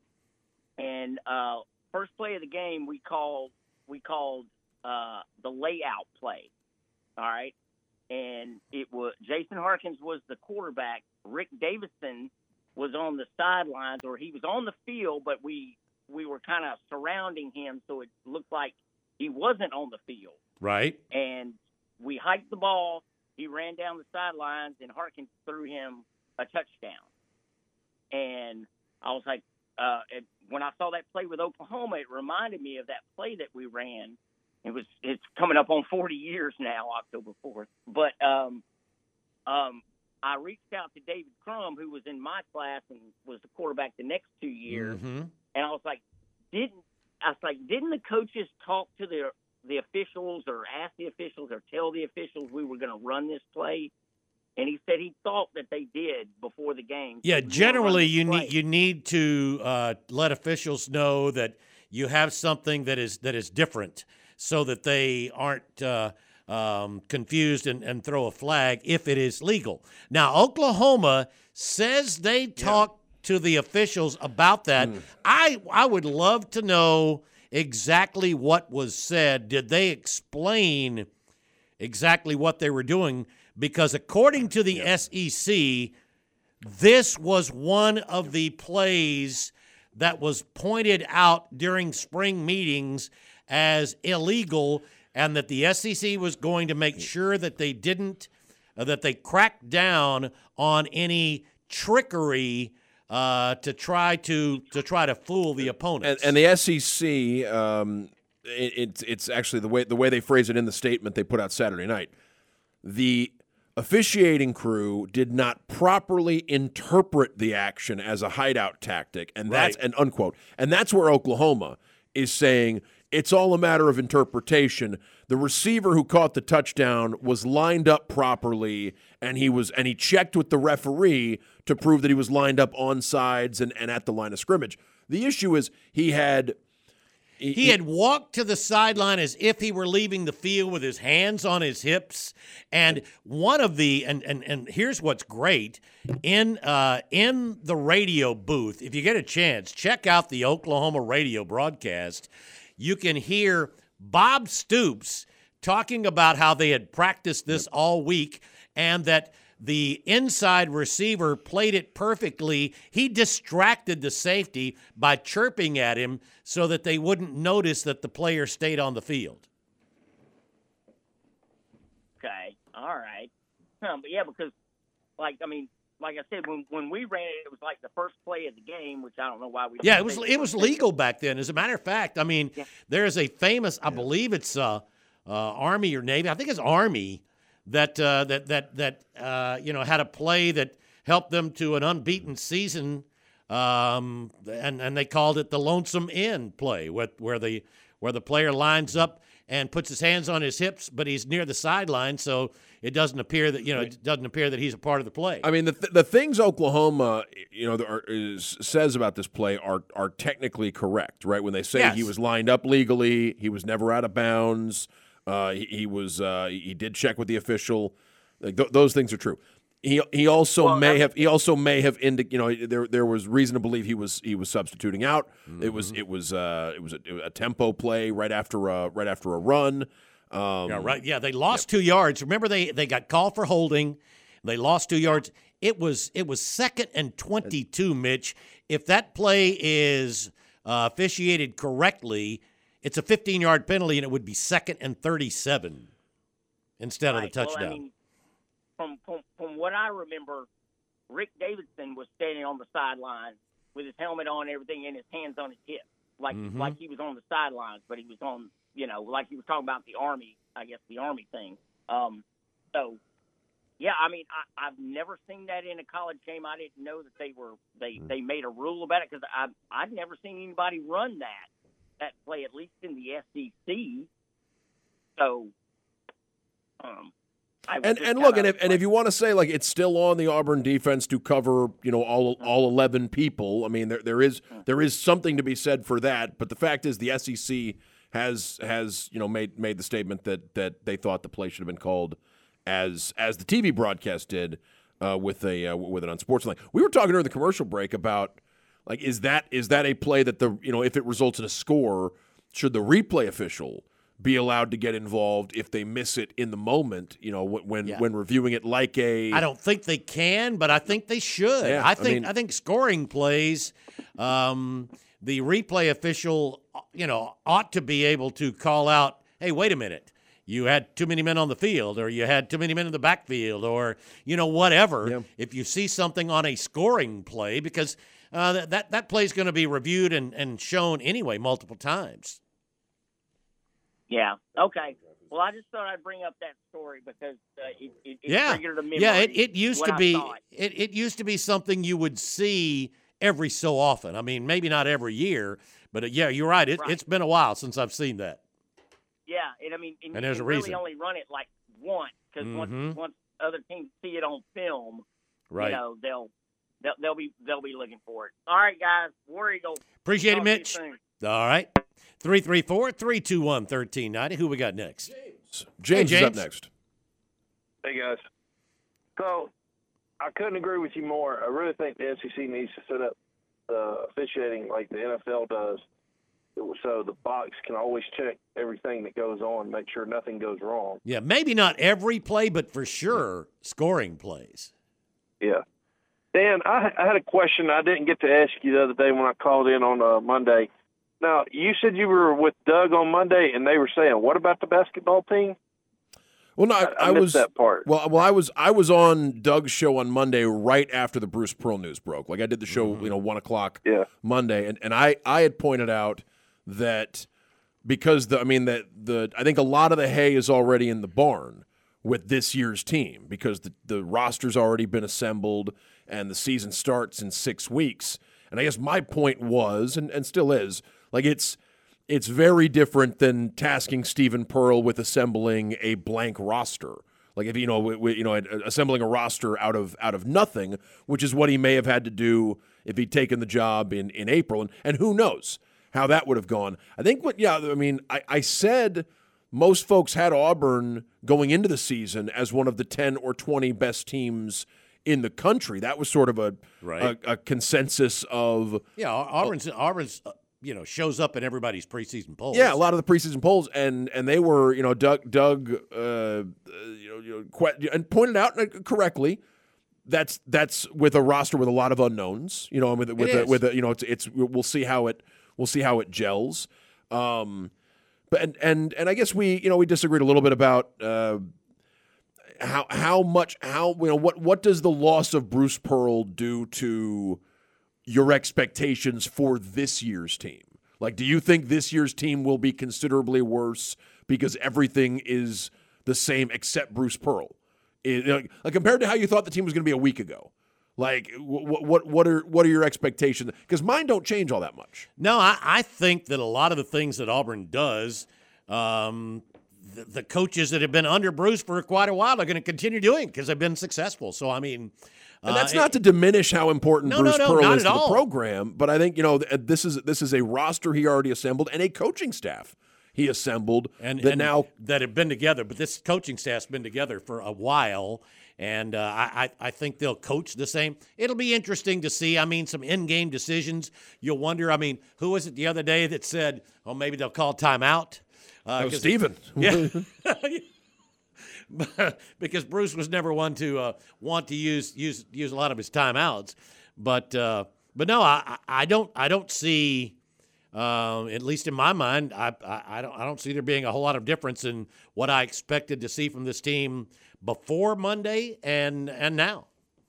and uh, first play of the game we called we called uh, the layout play. All right, and it was Jason Harkins was the quarterback. Rick Davison was on the sidelines, or he was on the field, but we we were kind of surrounding him, so it looked like he wasn't on the field. Right. And we hiked the ball. He ran down the sidelines, and Harkins threw him a touchdown. And I was like, uh, it, when I saw that play with Oklahoma, it reminded me of that play that we ran. It was it's coming up on forty years now, October fourth. But um, um, I reached out to David Crum, who was in my class and was the quarterback the next two years, Mm-hmm. and I was like, didn't I was like, didn't the coaches talk to the the officials or ask the officials or tell the officials we were going to run this play? and he said he thought that they did before the game. Yeah, So generally you play. need you need to uh, let officials know that you have something that is that is different, so that they aren't uh, um, confused and, and throw a flag if it is legal. Now, Oklahoma says they talked to the officials about that. Mm. I I would love to know exactly what was said. Did they explain exactly what they were doing? Because according to the yeah. S E C, this was one of the plays that was pointed out during spring meetings as illegal, and that the S E C was going to make sure that they didn't, uh, that they cracked down on any trickery uh, to try to to try to fool the opponents. And, and the S E C, um, it, it's it's actually the way the way they phrase it in the statement they put out Saturday night. The officiating crew did not properly interpret the action as a hideout tactic, and that's right. an unquote. And that's where Oklahoma is saying it's all a matter of interpretation. The receiver who caught the touchdown was lined up properly, and he was and he checked with the referee to prove that he was lined up on sides and, and at the line of scrimmage. The issue is he had He, he had walked to the sideline as if he were leaving the field with his hands on his hips. And one of the and and, and here's what's great in uh, in the radio booth. If you get a chance, check out the Oklahoma radio broadcast. You can hear Bob Stoops talking about how they had practiced this all week and that the inside receiver played it perfectly. He distracted the safety by chirping at him so that they wouldn't notice that the player stayed on the field. Okay, all right. Um, but yeah, because, like, I mean, like I said, when when we ran it, it was like the first play of the game, which I don't know why we. Yeah, it was it was legal back then. As a matter of fact, I mean, yeah. there is a famous, I believe it's uh, uh, Army or Navy. I think it's Army. That uh, that that that uh, you know had a play that helped them to an unbeaten season, um, and and they called it the Lonesome Inn play, where where the where the player lines up and puts his hands on his hips, but he's near the sideline, so it doesn't appear that you know it doesn't appear that he's a part of the play. I mean, the th- the things Oklahoma you know are, is, says about this play are are technically correct, right? When they say yes. he was lined up legally, he was never out of bounds. Uh, he, he was. Uh, he did check with the official. Like th- those things are true. He he also well, may have. He also may have. Indi- you know, there there was reason to believe he was he was substituting out. Mm-hmm. It was it was uh, it was a, a tempo play right after a right after a run. Um, yeah, right. Yeah, they lost yeah. two yards. Remember, they they got called for holding. They lost two yards. It was it was second and twenty-two, Mitch. If that play is uh, officiated correctly, it's a fifteen-yard penalty, and it would be second and thirty-seven instead right. of the touchdown. Well, I mean, from, from from what I remember, Rick Davidson was standing on the sideline with his helmet on, everything, and his hands on his hips, like mm-hmm. like he was on the sidelines, but he was on, you know, like he was talking about the Army, I guess the Army thing. Um, so, yeah, I mean, I, I've never seen that in a college game. I didn't know that they were they, they made a rule about it because I I'd never seen anybody run that. that play, at least in the S E C. So, um, I and and look, and if and if you want to say like it's still on the Auburn defense to cover, you know, all all eleven people. I mean, there there is there is something to be said for that. But the fact is, the S E C has has you know made made the statement that that they thought the play should have been called as as the T V broadcast did uh, with a uh, with an unsportsmanlike. We were talking during the commercial break about. Like, is that is that a play that the you know if it results in a score, should the replay official be allowed to get involved if they miss it in the moment? You know, when yeah. when reviewing it like a. I don't think they can, but I think they should. Yeah, I think I, mean, I think scoring plays, um, the replay official, you know, ought to be able to call out. Hey, wait a minute. You had too many men on the field, or you had too many men in the backfield, or you know whatever. Yeah. If you see something on a scoring play, because. Uh, that that, that play is going to be reviewed and, and shown anyway multiple times. Yeah. Okay. Well, I just thought I'd bring up that story because uh, it, it, it yeah. triggered a memory. Yeah. It, it used to be it. it, it used to be something you would see every so often. I mean, maybe not every year, but uh, yeah, you're right. It, right. It's been a while since I've seen that. Yeah, and I mean, and, and there's you a really reason. only run it like once because mm-hmm. once once other teams see it on film, Right. you know, they'll they'll they'll be they'll be looking for it. All right, guys, War Eagle. Appreciate it, Talk to you Mitch. soon. All right. three three four, three two one, one three nine zero. Who we got next? James, James, Hey, is up James. next. Hey, guys. So, I couldn't agree with you more. I really think the S E C needs to set up uh, officiating like the N F L does, so the box can always check everything that goes on, make sure nothing goes wrong. Yeah, maybe not every play, but for sure scoring plays. Yeah. Dan, I, I had a question I didn't get to ask you the other day when I called in on uh, Monday. Now, you said you were with Doug on Monday, and they were saying, what about the basketball team? Well, no, I, I, I I missed was that part. Well, well, I was I was on Doug's show on Monday right after the Bruce Pearl news broke. Like I did the show, Mm-hmm. you know, one o'clock Yeah. Monday, and, and I, I had pointed out that because the I mean that the I think a lot of the hay is already in the barn with this year's team because the the roster's already been assembled and the season starts in six weeks. And I guess my point was, and, and still is, like it's. It's very different than tasking Stephen Pearl with assembling a blank roster. Like if you know, w- w- you know, assembling a roster out of out of nothing, which is what he may have had to do if he'd taken the job in, in April, and and who knows how that would have gone. I think what, yeah, I mean, I, I said most folks had Auburn going into the season as one of the ten or twenty best teams in the country. That was sort of a Right. a, a consensus of Yeah, Auburn's Auburn's uh, you know shows up in everybody's preseason polls. Yeah, a lot of the preseason polls, and and they were, you know, Doug, Doug, uh, uh, you know, you know que- and pointed out correctly that's that's with a roster with a lot of unknowns, you know, and with with It a, is. with a, you know, it's it's we'll see how it we'll see how it gels. Um, but and and and I guess we you know we disagreed a little bit about uh, how how much how you know what what does the loss of Bruce Pearl do to your expectations for this year's team? Like, do you think this year's team will be considerably worse because everything is the same except Bruce Pearl? It, like, like compared to how you thought the team was going to be a week ago. Like, what what what are what are your expectations? Because mine don't change all that much. No, I, I think that a lot of the things that Auburn does, um, the, the coaches that have been under Bruce for quite a while are going to continue doing because they've been successful. So, I mean, And that's uh, not to diminish how important No, Bruce no, no, Pearl not is at to the all. program, but I think you know th- this is this is a roster he already assembled and a coaching staff he assembled and, that and now that have been together. But this coaching staff's been together for a while, and uh, I, I I think they'll coach the same. It'll be interesting to see. I mean, some in-game decisions. You'll wonder. I mean, who was it the other day that said, "Oh, maybe they'll call timeout"? Uh, oh, 'cause- Steven. Yeah. Because Bruce was never one to uh, want to use use use a lot of his timeouts, but uh, but no, I, I don't I don't see, uh, at least in my mind, I, I I don't I don't see there being a whole lot of difference in what I expected to see from this team before Monday and and now.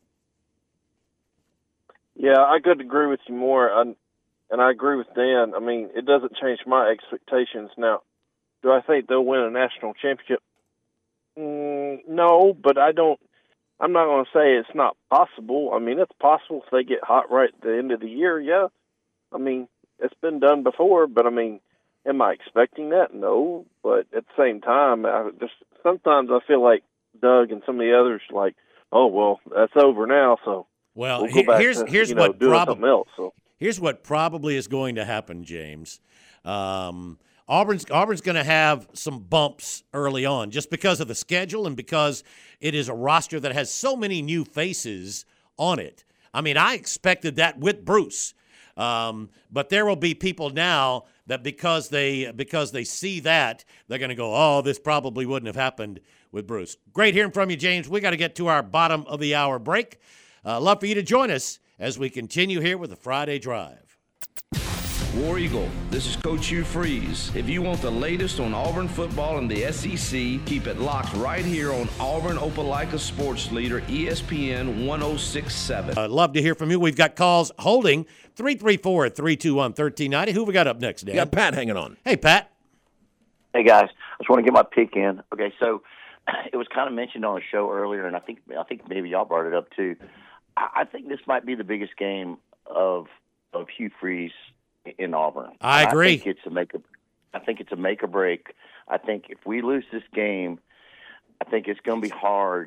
Yeah, I could agree with you more, I, and I agree with Dan. I mean, it doesn't change my expectations. Now, do I think they'll win a national championship? Mm, no, but I don't. I'm not going to say it's not possible. I mean, it's possible if they get hot right at the end of the year. Yeah, I mean, it's been done before, but I mean, am I expecting that? No, but at the same time, I just sometimes I feel like Doug and some of the others like, oh well, that's over now, so. Well, We'll go he- back here's to, here's you know, what doing prob- something else. So. Here's what probably is going to happen, James. Um, Auburn's Auburn's going to have some bumps early on just because of the schedule and because it is a roster that has so many new faces on it. I mean, I expected that with Bruce, um, but there will be people now that because they because they see that they're going to go, oh, this probably wouldn't have happened with Bruce. Great hearing from you, James. We got to get to our bottom of the hour break. Uh, love for you to join us as we continue here with the Friday Drive. War Eagle, this is Coach Hugh Freeze. If you want the latest on Auburn football and the S E C, keep it locked right here on Auburn Opelika Sports Leader, E S P N one oh six point seven. I'd love to hear from you. We've got calls holding three three four, three two one, one three nine zero. Who we got up next, Dan? You got Pat hanging on. Hey, Pat. Hey, guys. I just want to get my pick in. Okay, so it was kind of mentioned on a show earlier, and I think I think maybe y'all brought it up too. I, I think this might be the biggest game of of Hugh Freeze in Auburn. I agree. I think it's a make or, I think it's a make or break. I think if we lose this game, I think it's going to be hard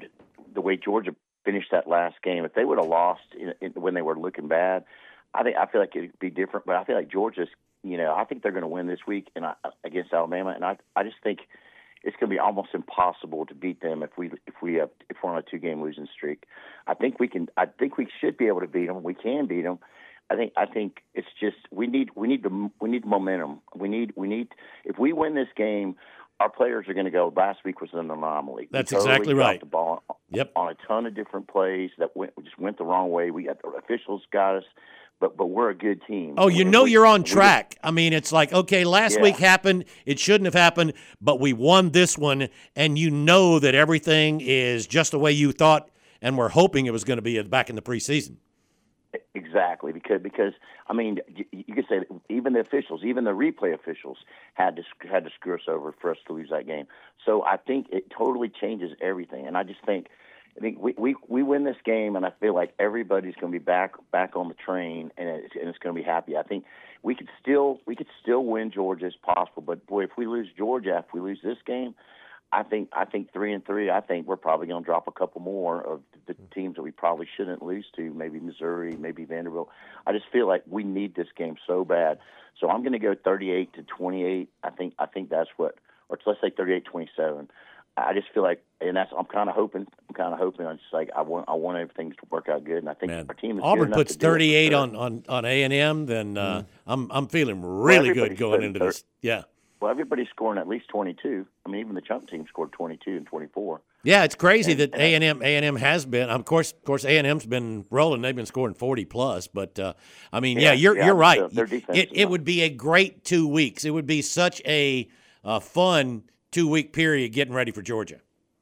the way Georgia finished that last game, if they would have lost in, in, when they were looking bad, I think I feel like it'd be different. But I feel like Georgia's, you know, I think they're going to win this week and I, against Alabama, and I I just think it's going to be almost impossible to beat them if we if we have, if we're on a two game losing streak. I think we can. I think we should be able to beat them. We can beat them. I think I think it's just we need we need the we need momentum. We need we need if we win this game, our players are going to go. Last week was an anomaly. That's we totally exactly right. The ball yep. on a ton of different plays that went just went the wrong way. We got the officials got us, but but we're a good team. Oh, you we, know we, you're on we, track. I mean, it's like, okay, last yeah. week happened. It shouldn't have happened, but we won this one, and you know that everything is just the way you thought and we're hoping it was going to be back in the preseason. Exactly, because because I mean, you, you could say that even the officials, even the replay officials, had to had to screw us over for us to lose that game. So I think it totally changes everything, and I just think, I think we we, we win this game, and I feel like everybody's going to be back back on the train, and it's, and it's going to be happy. I think we could still we could still win Georgia as possible, but boy, if we lose Georgia, if we lose this game, I think I think three and three. I think we're probably going to drop a couple more of the teams that we probably shouldn't lose to. Maybe Missouri, maybe Vanderbilt. I just feel like we need this game so bad. So I'm going to go thirty-eight to twenty-eight. I think I think that's what, or let's say thirty-eight twenty-seven. I just feel like, and that's I'm kind of hoping. I'm kind of hoping. I'm just like I want I want everything to work out good, and I think Man. our team is Auburn good puts enough to do it. thirty-eight on on on A and M. Then uh, mm. I'm I'm feeling really well, good going into this. Yeah. Well, everybody's scoring at least twenty-two. I mean, even the Chump team scored twenty-two and twenty-four. Yeah, it's crazy and, that A and M A and M has been. Of course, of course, A and M's been rolling. They've been scoring forty plus. But uh, I mean, yeah, yeah you're yeah, you're right. Uh, their defense it it would be a great two weeks. It would be such a uh, fun two week period getting ready for Georgia.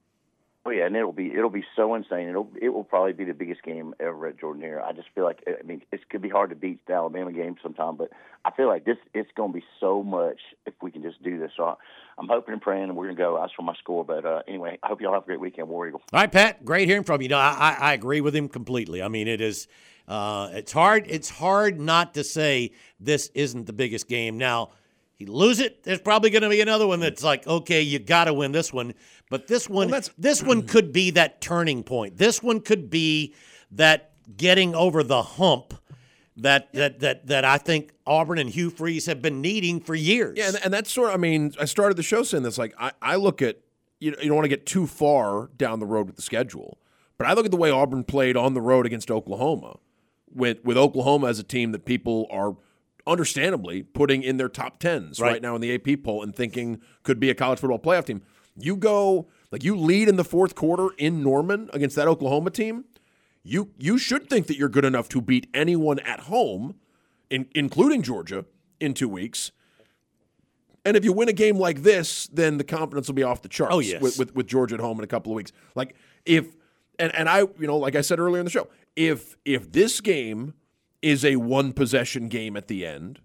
Oh yeah, and it'll be it'll be so insane. It'll it will probably be the biggest game ever at Jordan-Hare. I just feel like I mean it could be hard to beat the Alabama game sometime, but I feel like this it's going to be so much if we can just do this. So I, I'm hoping and praying, and we're going to go. That's for my score, but uh, anyway, I hope y'all have a great weekend, War Eagle. All right, Pat, great hearing from you. No, I I agree with him completely. I mean, it is uh, it's hard it's hard not to say this isn't the biggest game now. You lose it, there's probably going to be another one that's like, okay, you got to win this one. But this one, well, this one could be that turning point. This one could be that getting over the hump that that that that I think Auburn and Hugh Freeze have been needing for years. Yeah, and, and that's sort of, I mean, I started the show saying this. Like, I, I look at, you know, you don't want to get too far down the road with the schedule, but I look at the way Auburn played on the road against Oklahoma, with with Oklahoma as a team that people are understandably putting in their top tens right. right now in the A P poll and thinking could be a college football playoff team. You go, like you lead in the fourth quarter in Norman against that Oklahoma team, you you should think that you're good enough to beat anyone at home, in, including Georgia, in two weeks. And if you win a game like this, then the confidence will be off the charts oh, yes. with, with, with Georgia at home in a couple of weeks. Like if and, and I, you know, like I said earlier in the show, if if this game is a one possession game at the end,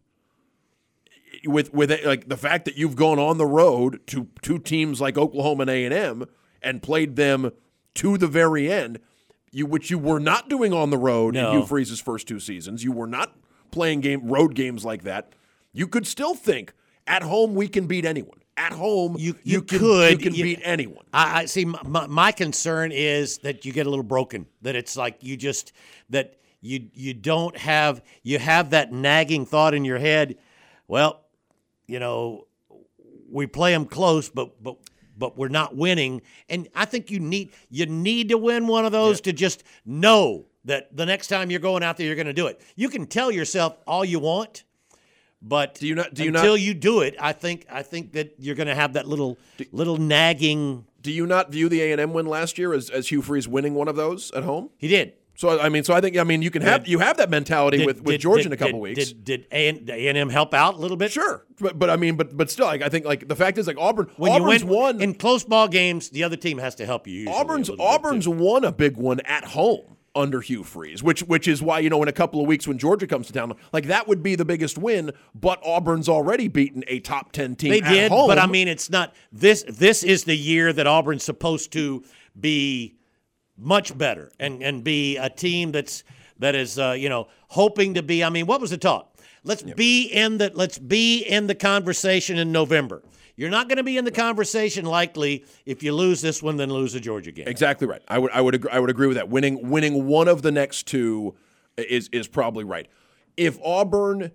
with with like the fact that you've gone on the road to two teams like Oklahoma and A and M and played them to the very end, you which you were not doing on the road no. in Hugh Freeze's first two seasons. You were not playing game road games like that. You could still think at home we can beat anyone. At home, you, you, you can, could you can you, beat anyone. I, I see. My, my concern is that you get a little broken. That it's like you just that you you don't have you have that nagging thought in your head. Well, you know, we play them close, but but but we're not winning. And I think you need you need to win one of those yeah. to just know that the next time you're going out there, you're going to do it. You can tell yourself all you want. But do you not, do you until not, you do it, I think I think that you're going to have that little do, little nagging. Do you not view the A and M win last year as, as Hugh Freeze winning one of those at home? He did. So I mean, so I think I mean you can have did, you have that mentality did, with, with did, Georgia did, in a couple did, weeks. Did did A and M help out a little bit? Sure, but but I mean, but but still, like I think like the fact is like Auburn when Auburn's you win won in close ball games, the other team has to help you. Usually Auburn's Auburn's won a big one at home under Hugh Freeze, which which is why, you know, in a couple of weeks when Georgia comes to town, like that would be the biggest win, but Auburn's already beaten a top ten team they at did, home. But I mean, it's not this this is the year that Auburn's supposed to be much better and, and be a team that's that is uh, you know, hoping to be. I mean, what was the talk? Let's yep. be in the let's be in the conversation in November. You're not going to be in the conversation likely if you lose this one than lose a Georgia game. Exactly right. I would I would agree, I would agree with that. Winning winning one of the next two is is probably right. If Auburn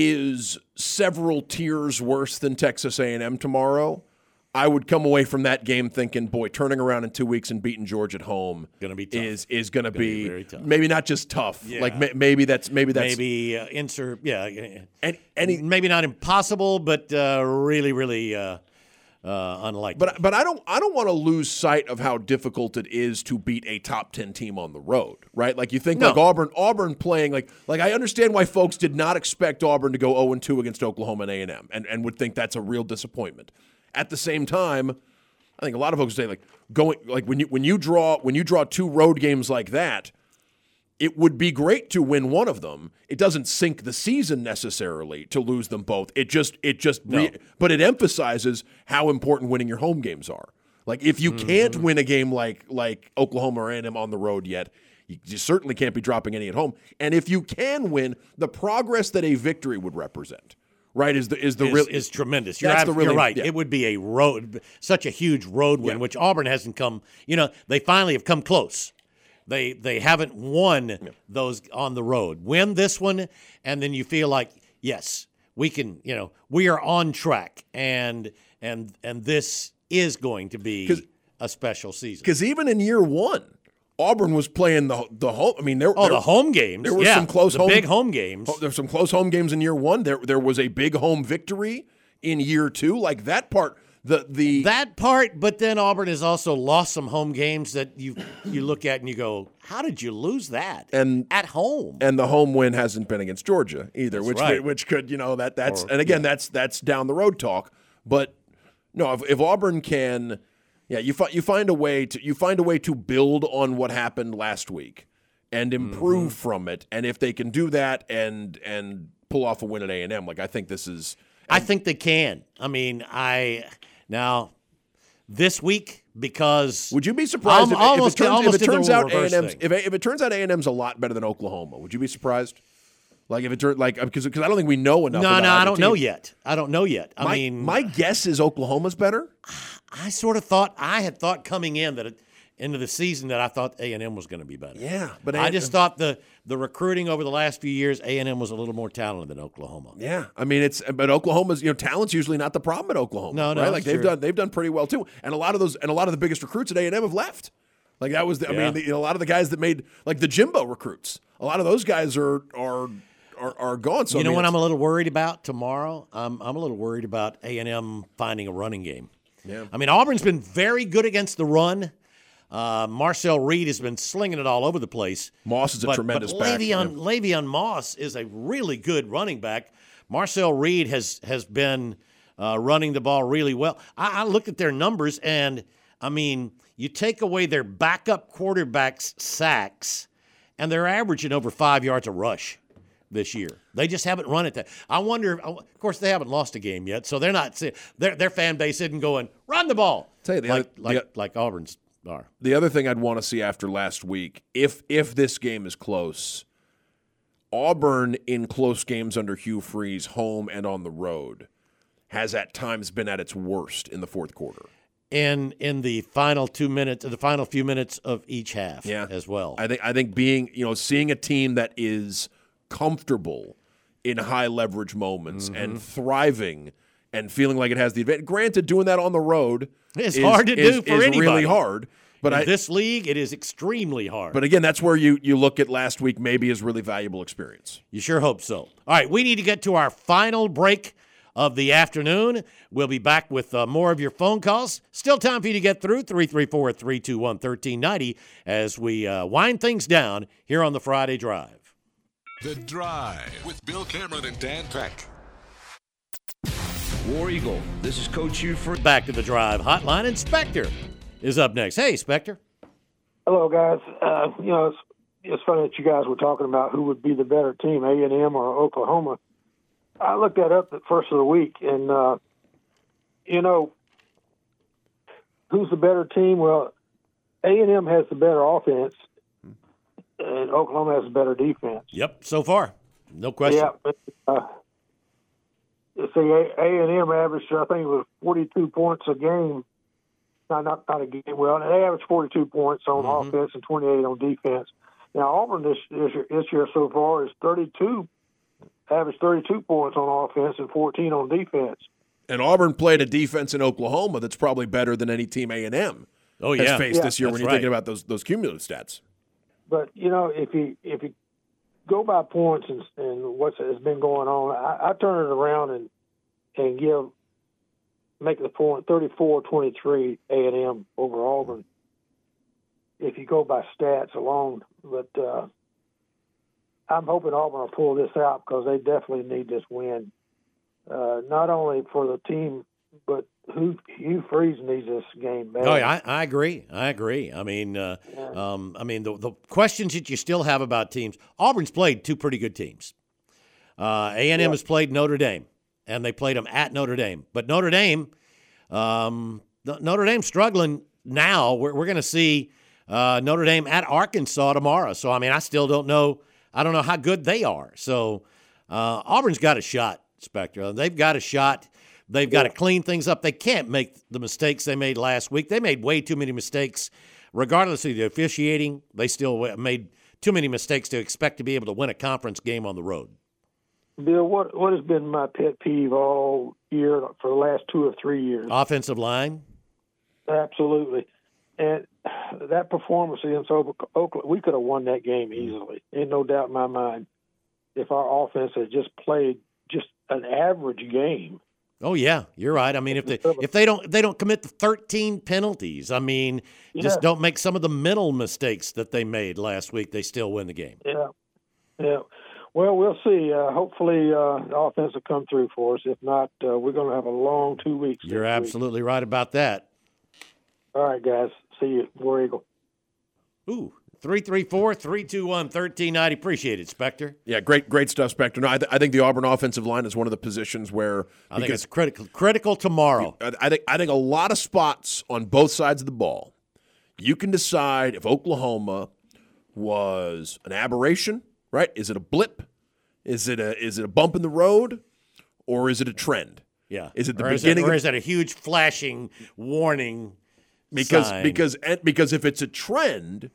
is several tiers worse than Texas A and M tomorrow, I would come away from that game thinking, boy, turning around in two weeks and beating Georgia at home gonna be tough. is is going to be, be very tough. Maybe not just tough. Yeah. Like may, maybe that's maybe that's maybe uh, insert yeah, and, and he, maybe not impossible, but uh, really really uh, uh, unlikely. But but I don't I don't want to lose sight of how difficult it is to beat a top ten team on the road, right? Like you think no. like Auburn Auburn playing like like I understand why folks did not expect Auburn to go oh and two against Oklahoma and A and M and and would think that's a real disappointment. At the same time, I think a lot of folks say like going like when you when you draw when you draw two road games like that, it would be great to win one of them. It doesn't sink the season necessarily to lose them both. It just it just no. re- but it emphasizes how important winning your home games are. Like if you mm-hmm. can't win a game like like Oklahoma or A and M on the road yet, you, you certainly can't be dropping any at home. And if you can win, the progress that a victory would represent. Right, is the is the is, real is tremendous. You're, that's ab- the really, you're right. Yeah. It would be a road, such a huge road win, Yeah. which Auburn hasn't come. You know, they finally have come close. They they haven't won Yeah. those on the road. Win this one, and then you feel like yes, we can. You know, we are on track, and and and this is going to be a special season. Because even in year one, Auburn was playing the the home. I mean, there. Oh, there, the home games. There was yeah, some close the home, big home games. There were some close home games in year one. There, there was a big home victory in year two. Like that part, the the that part. But then Auburn has also lost some home games that you you look at and you go, how did you lose that? And at home, and the home win hasn't been against Georgia either, that's which right. which could you know that that's or, and again yeah. that's that's down the road talk. But no, if, if Auburn can, yeah, you find you find a way to you find a way to build on what happened last week and improve mm-hmm. from it. And if they can do that and and pull off a win at A and M, like I think this is. I think they can. I mean, I now this week because would you be surprised if, almost, if it turns, if it turns out A and M's if, if it turns out A and M's a lot better than Oklahoma? Would you be surprised? Like if it turned like because because I don't think we know enough. No, about no, I don't teams. know yet. I don't know yet. I my, mean, my guess is Oklahoma's better. I sort of thought I had thought coming in that it, into the season that I thought A and M was going to be better. Yeah, but I just thought the the recruiting over the last few years, A and M was a little more talented than Oklahoma. Yeah, I mean it's but Oklahoma's you know talent's usually not the problem at Oklahoma. No, no, right? Like they've true. done they've done pretty well too, and a lot of those and a lot of the biggest recruits at A and M have left. Like that was the, I Yeah. mean the, you know, a lot of the guys that made like the Jimbo recruits. A lot of those guys are are are, are gone. So you I know mean, what I'm a little worried about tomorrow? I'm I'm a little worried about A and M finding a running game. Yeah. I mean Auburn's been very good against the run. Uh, Marcel Reed has been slinging it all over the place. Moss is a but, tremendous but back. Le'Veon, Yeah. Le'Veon Moss is a really good running back. Marcel Reed has has been uh, running the ball really well. I, I looked at their numbers, and I mean, you take away their backup quarterback's sacks, and they're averaging over five yards a rush this year. They just haven't run it that. I wonder. Of course, they haven't lost a game yet, so they're not. Their their fan base isn't going run the ball. Tell you the like other, like the, like Auburn's. Are. The other thing I'd want to see after last week, if if this game is close, Auburn in close games under Hugh Freeze, home and on the road, has at times been at its worst in the fourth quarter. In in the final two minutes, the final few minutes of each half, yeah. as well. I think I think being you know seeing a team that is comfortable in high leverage moments Mm-hmm. and thriving and feeling like it has the advantage. Granted, doing that on the road it's is, hard to is, do for is anybody. really hard. But in I, this league, it is extremely hard. But again, that's where you you look at last week maybe as really valuable experience. You sure hope so. All right, we need to get to our final break of the afternoon. We'll be back with uh, more of your phone calls. Still time for you to get through, three three four, three two one, one three nine zero, as we uh, wind things down here on the Friday Drive. The Drive with Bill Cameron and Dan Peck. War Eagle, this is Coach Hugh Freeze. Back to the Drive hotline, and Spectre is up next. Hey, Spectre. Hello, guys. Uh, you know, it's, it's funny that you guys were talking about who would be the better team, A and M or Oklahoma. I looked that up at first of the week, and, uh, you know, who's the better team? Well, A and M has the better offense, and Oklahoma has a better defense. Yep, so far. No question. Yeah, but, uh, see, A and M averaged, I think it was forty-two points a game. No, not not a game. Well, they averaged forty-two points on mm-hmm. offense and twenty-eight on defense. Now Auburn this this year, this year so far is thirty-two, averaged thirty-two points on offense and fourteen on defense. And Auburn played a defense in Oklahoma that's probably better than any team A and M oh, yeah. has faced yeah, this year when you're right. thinking about those those cumulative stats. But you know, if you if you go by points and, and what's has been going on, I, I turn it around and and give make the point thirty-four twenty-three A and M over Auburn. If you go by stats alone, but uh, I'm hoping Auburn will pull this out because they definitely need this win. Uh, not only for the team, but Hugh, Hugh Freeze needs this game bad. Oh, yeah, I, I agree. I agree. I mean, uh, yeah. um, I mean the the questions that you still have about teams. Auburn's played two pretty good teams. Uh, A and M yeah. has played Notre Dame, and they played them at Notre Dame. But Notre Dame, um, Notre Dame's struggling now. We're we're going to see uh, Notre Dame at Arkansas tomorrow. So I mean, I still don't know. I don't know how good they are. So uh, Auburn's got a shot. Spectre. They've got a shot. They've got yeah. to clean things up. They can't make the mistakes they made last week. They made way too many mistakes. Regardless of the officiating, they still made too many mistakes to expect to be able to win a conference game on the road. Bill, what what has been my pet peeve all year for the last two or three years? Offensive line? Absolutely. And that performance against Oakland, we could have won that game easily. Ain't no doubt in my mind if our offense had just played just an average game. Oh yeah, you're right. I mean, if they if they don't if they don't commit the thirteen penalties, I mean, yeah. just don't make some of the mental mistakes that they made last week, they still win the game. Yeah, yeah. Well, we'll see. Uh, hopefully, uh, the offense will come through for us. If not, uh, we're going to have a long two weeks. You're absolutely week. right about that. All right, guys. See you, War Eagle. Ooh. three three four, three two one, one three nine zero. Appreciate it, Spectre. Yeah, great great stuff, Spectre. No, I, th- I think the Auburn offensive line is one of the positions where I think it's critical critical tomorrow. I, I think I think a lot of spots on both sides of the ball. You can decide if Oklahoma was an aberration, right? Is it a blip? Is it a is it a bump in the road, or is it a trend? Yeah. Is it the or beginning? Is it, or of, is it a huge flashing warning? Because sign? because because if it's a trend.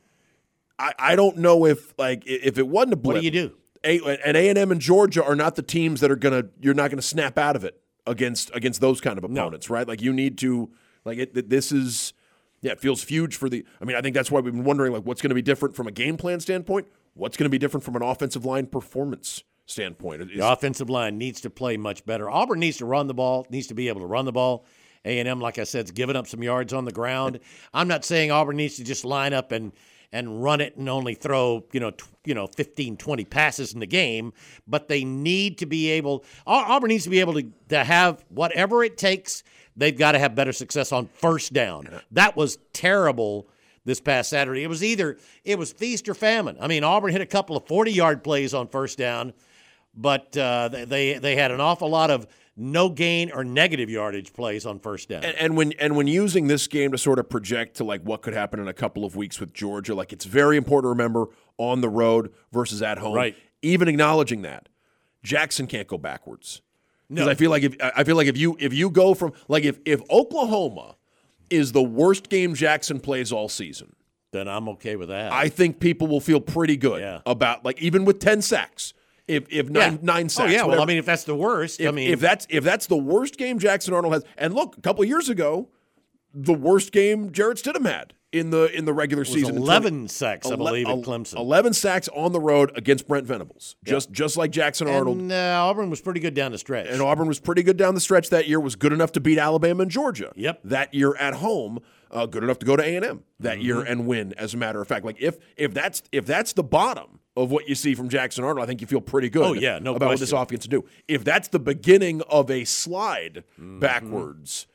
I, I don't know if like if it wasn't a blip. What do you do? A, and A and M and Georgia are not the teams that are gonna. You're not gonna snap out of it against against those kind of opponents, no. right? Like you need to like it. This is yeah, it feels huge for the. I mean, I think that's why we've been wondering like what's going to be different from a game plan standpoint. What's going to be different from an offensive line performance standpoint? The offensive line needs to play much better. Auburn needs to run the ball. Needs to be able to run the ball. A and M, like I said, is giving up some yards on the ground. I'm not saying Auburn needs to just line up and. and run it and only throw, you know, t- you know, fifteen, twenty passes in the game, but they need to be able – Auburn needs to be able to, to have whatever it takes. They've got to have better success on first down. That was terrible this past Saturday. It was either – it was feast or famine. I mean, Auburn hit a couple of forty-yard plays on first down, but uh, they they had an awful lot of – no gain or negative yardage plays on first down. And, and when and when using this game to sort of project to like what could happen in a couple of weeks with Georgia, like it's very important to remember on the road versus at home. Right. Even acknowledging that, Jackson can't go backwards. Because no. I feel like if I feel like if you if you go from like if if Oklahoma is the worst game Jackson plays all season, then I'm okay with that. I think people will feel pretty good yeah. about like even with ten sacks. If if nine yeah. nine sacks, oh yeah. whatever. Well, I mean, if that's the worst, if, I mean, if that's if that's the worst game Jackson Arnold has, and look, a couple of years ago, the worst game Jarrett Stidham had in the in the regular it was season, eleven twenty, sacks, I believe, at Clemson. Eleven sacks on the road against Brent Venables, just yeah. just like Jackson Arnold. And uh, Auburn was pretty good down the stretch. And Auburn was pretty good down the stretch that year. Was good enough to beat Alabama and Georgia. Yep. That year at home, uh, good enough to go to A and M that mm-hmm. year and win. As a matter of fact, like if if that's if that's the bottom of what you see from Jackson Arnold, I think you feel pretty good oh, yeah, no about question. what this offense to do. If that's the beginning of a slide mm-hmm. backwards,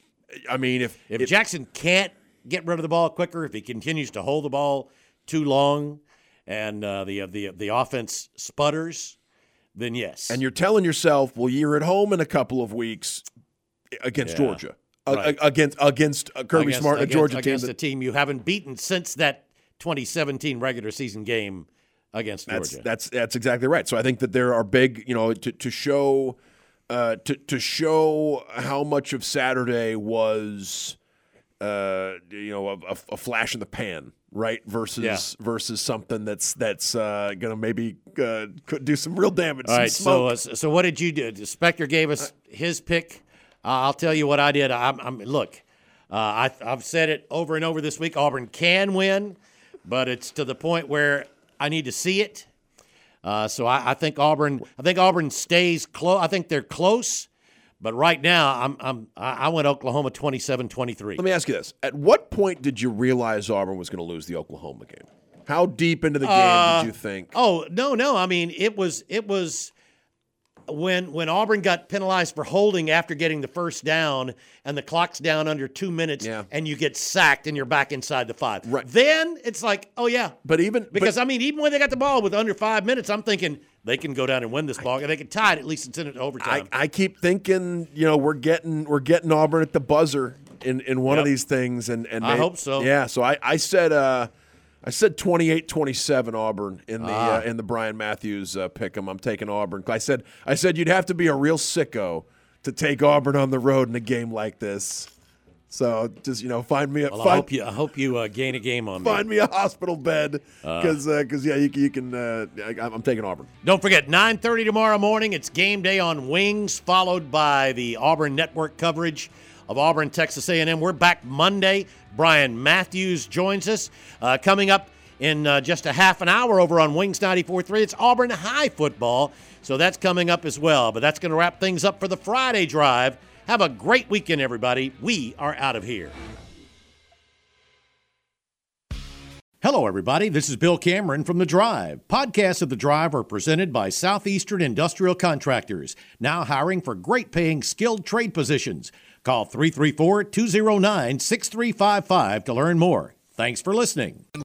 I mean, if if it, Jackson can't get rid of the ball quicker, if he continues to hold the ball too long, and uh, the the the offense sputters, then yes. And you're telling yourself, well, you're at home in a couple of weeks against yeah, Georgia, right. uh, against against uh, Kirby against, Smart and a Georgia against team, against a team you haven't beaten since that twenty seventeen regular season game against that's, Georgia. That's that's exactly right. So I think that there are big, you know, to to show uh, to to show how much of Saturday was, uh, you know, a, a flash in the pan, right? Versus yeah. versus something that's that's uh, going to maybe uh, could do some real damage. All some right. smoke. So uh, so what did you do? Spector gave us his pick. Uh, I'll tell you what I did. I'm, I'm look. Uh, I, I've said it over and over this week. Auburn can win, but it's to the point where I need to see it. Uh, so I, I think Auburn. I think Auburn stays close. I think they're close, but right now I'm. I'm. I went Oklahoma twenty-seven twenty-three. Let me ask you this: at what point did you realize Auburn was going to lose the Oklahoma game? How deep into the game uh, did you think? Oh no, no. I mean, it was. It was. When when Auburn got penalized for holding after getting the first down and the clock's down under two minutes yeah. and you get sacked and you're back inside the five. Right. Then it's like, oh, yeah. But even Because, but, I mean, even when they got the ball with under five minutes, I'm thinking they can go down and win this ball. And they can tie it. At least it's in it overtime. I, I keep thinking, you know, we're getting we're getting Auburn at the buzzer in, in one yep. of these things. And, and I maybe, hope so. Yeah, so I, I said uh, I said twenty-eight twenty-seven Auburn in the ah. uh, in the Brian Matthews uh, pick 'em. I'm taking Auburn. I said I said you'd have to be a real sicko to take Auburn on the road in a game like this. So just you know, find me. A, well, find, I hope you. I hope you uh, gain a game on find me. me a hospital bed because uh, because uh, yeah, you, you can. Uh, I, I'm taking Auburn. Don't forget nine thirty tomorrow morning. It's game day on Wings, followed by the Auburn Network coverage of Auburn, Texas A and M. We're back Monday. Brian Matthews joins us. Uh, coming up in uh, just a half an hour over on Wings ninety-four point three, it's Auburn High football. So that's coming up as well. But that's going to wrap things up for the Friday drive. Have a great weekend, everybody. We are out of here. Hello, everybody. This is Bill Cameron from The Drive. Podcasts of The Drive are presented by Southeastern Industrial Contractors, now hiring for great-paying skilled trade positions. Call three three four, two zero nine, six three five five to learn more. Thanks for listening.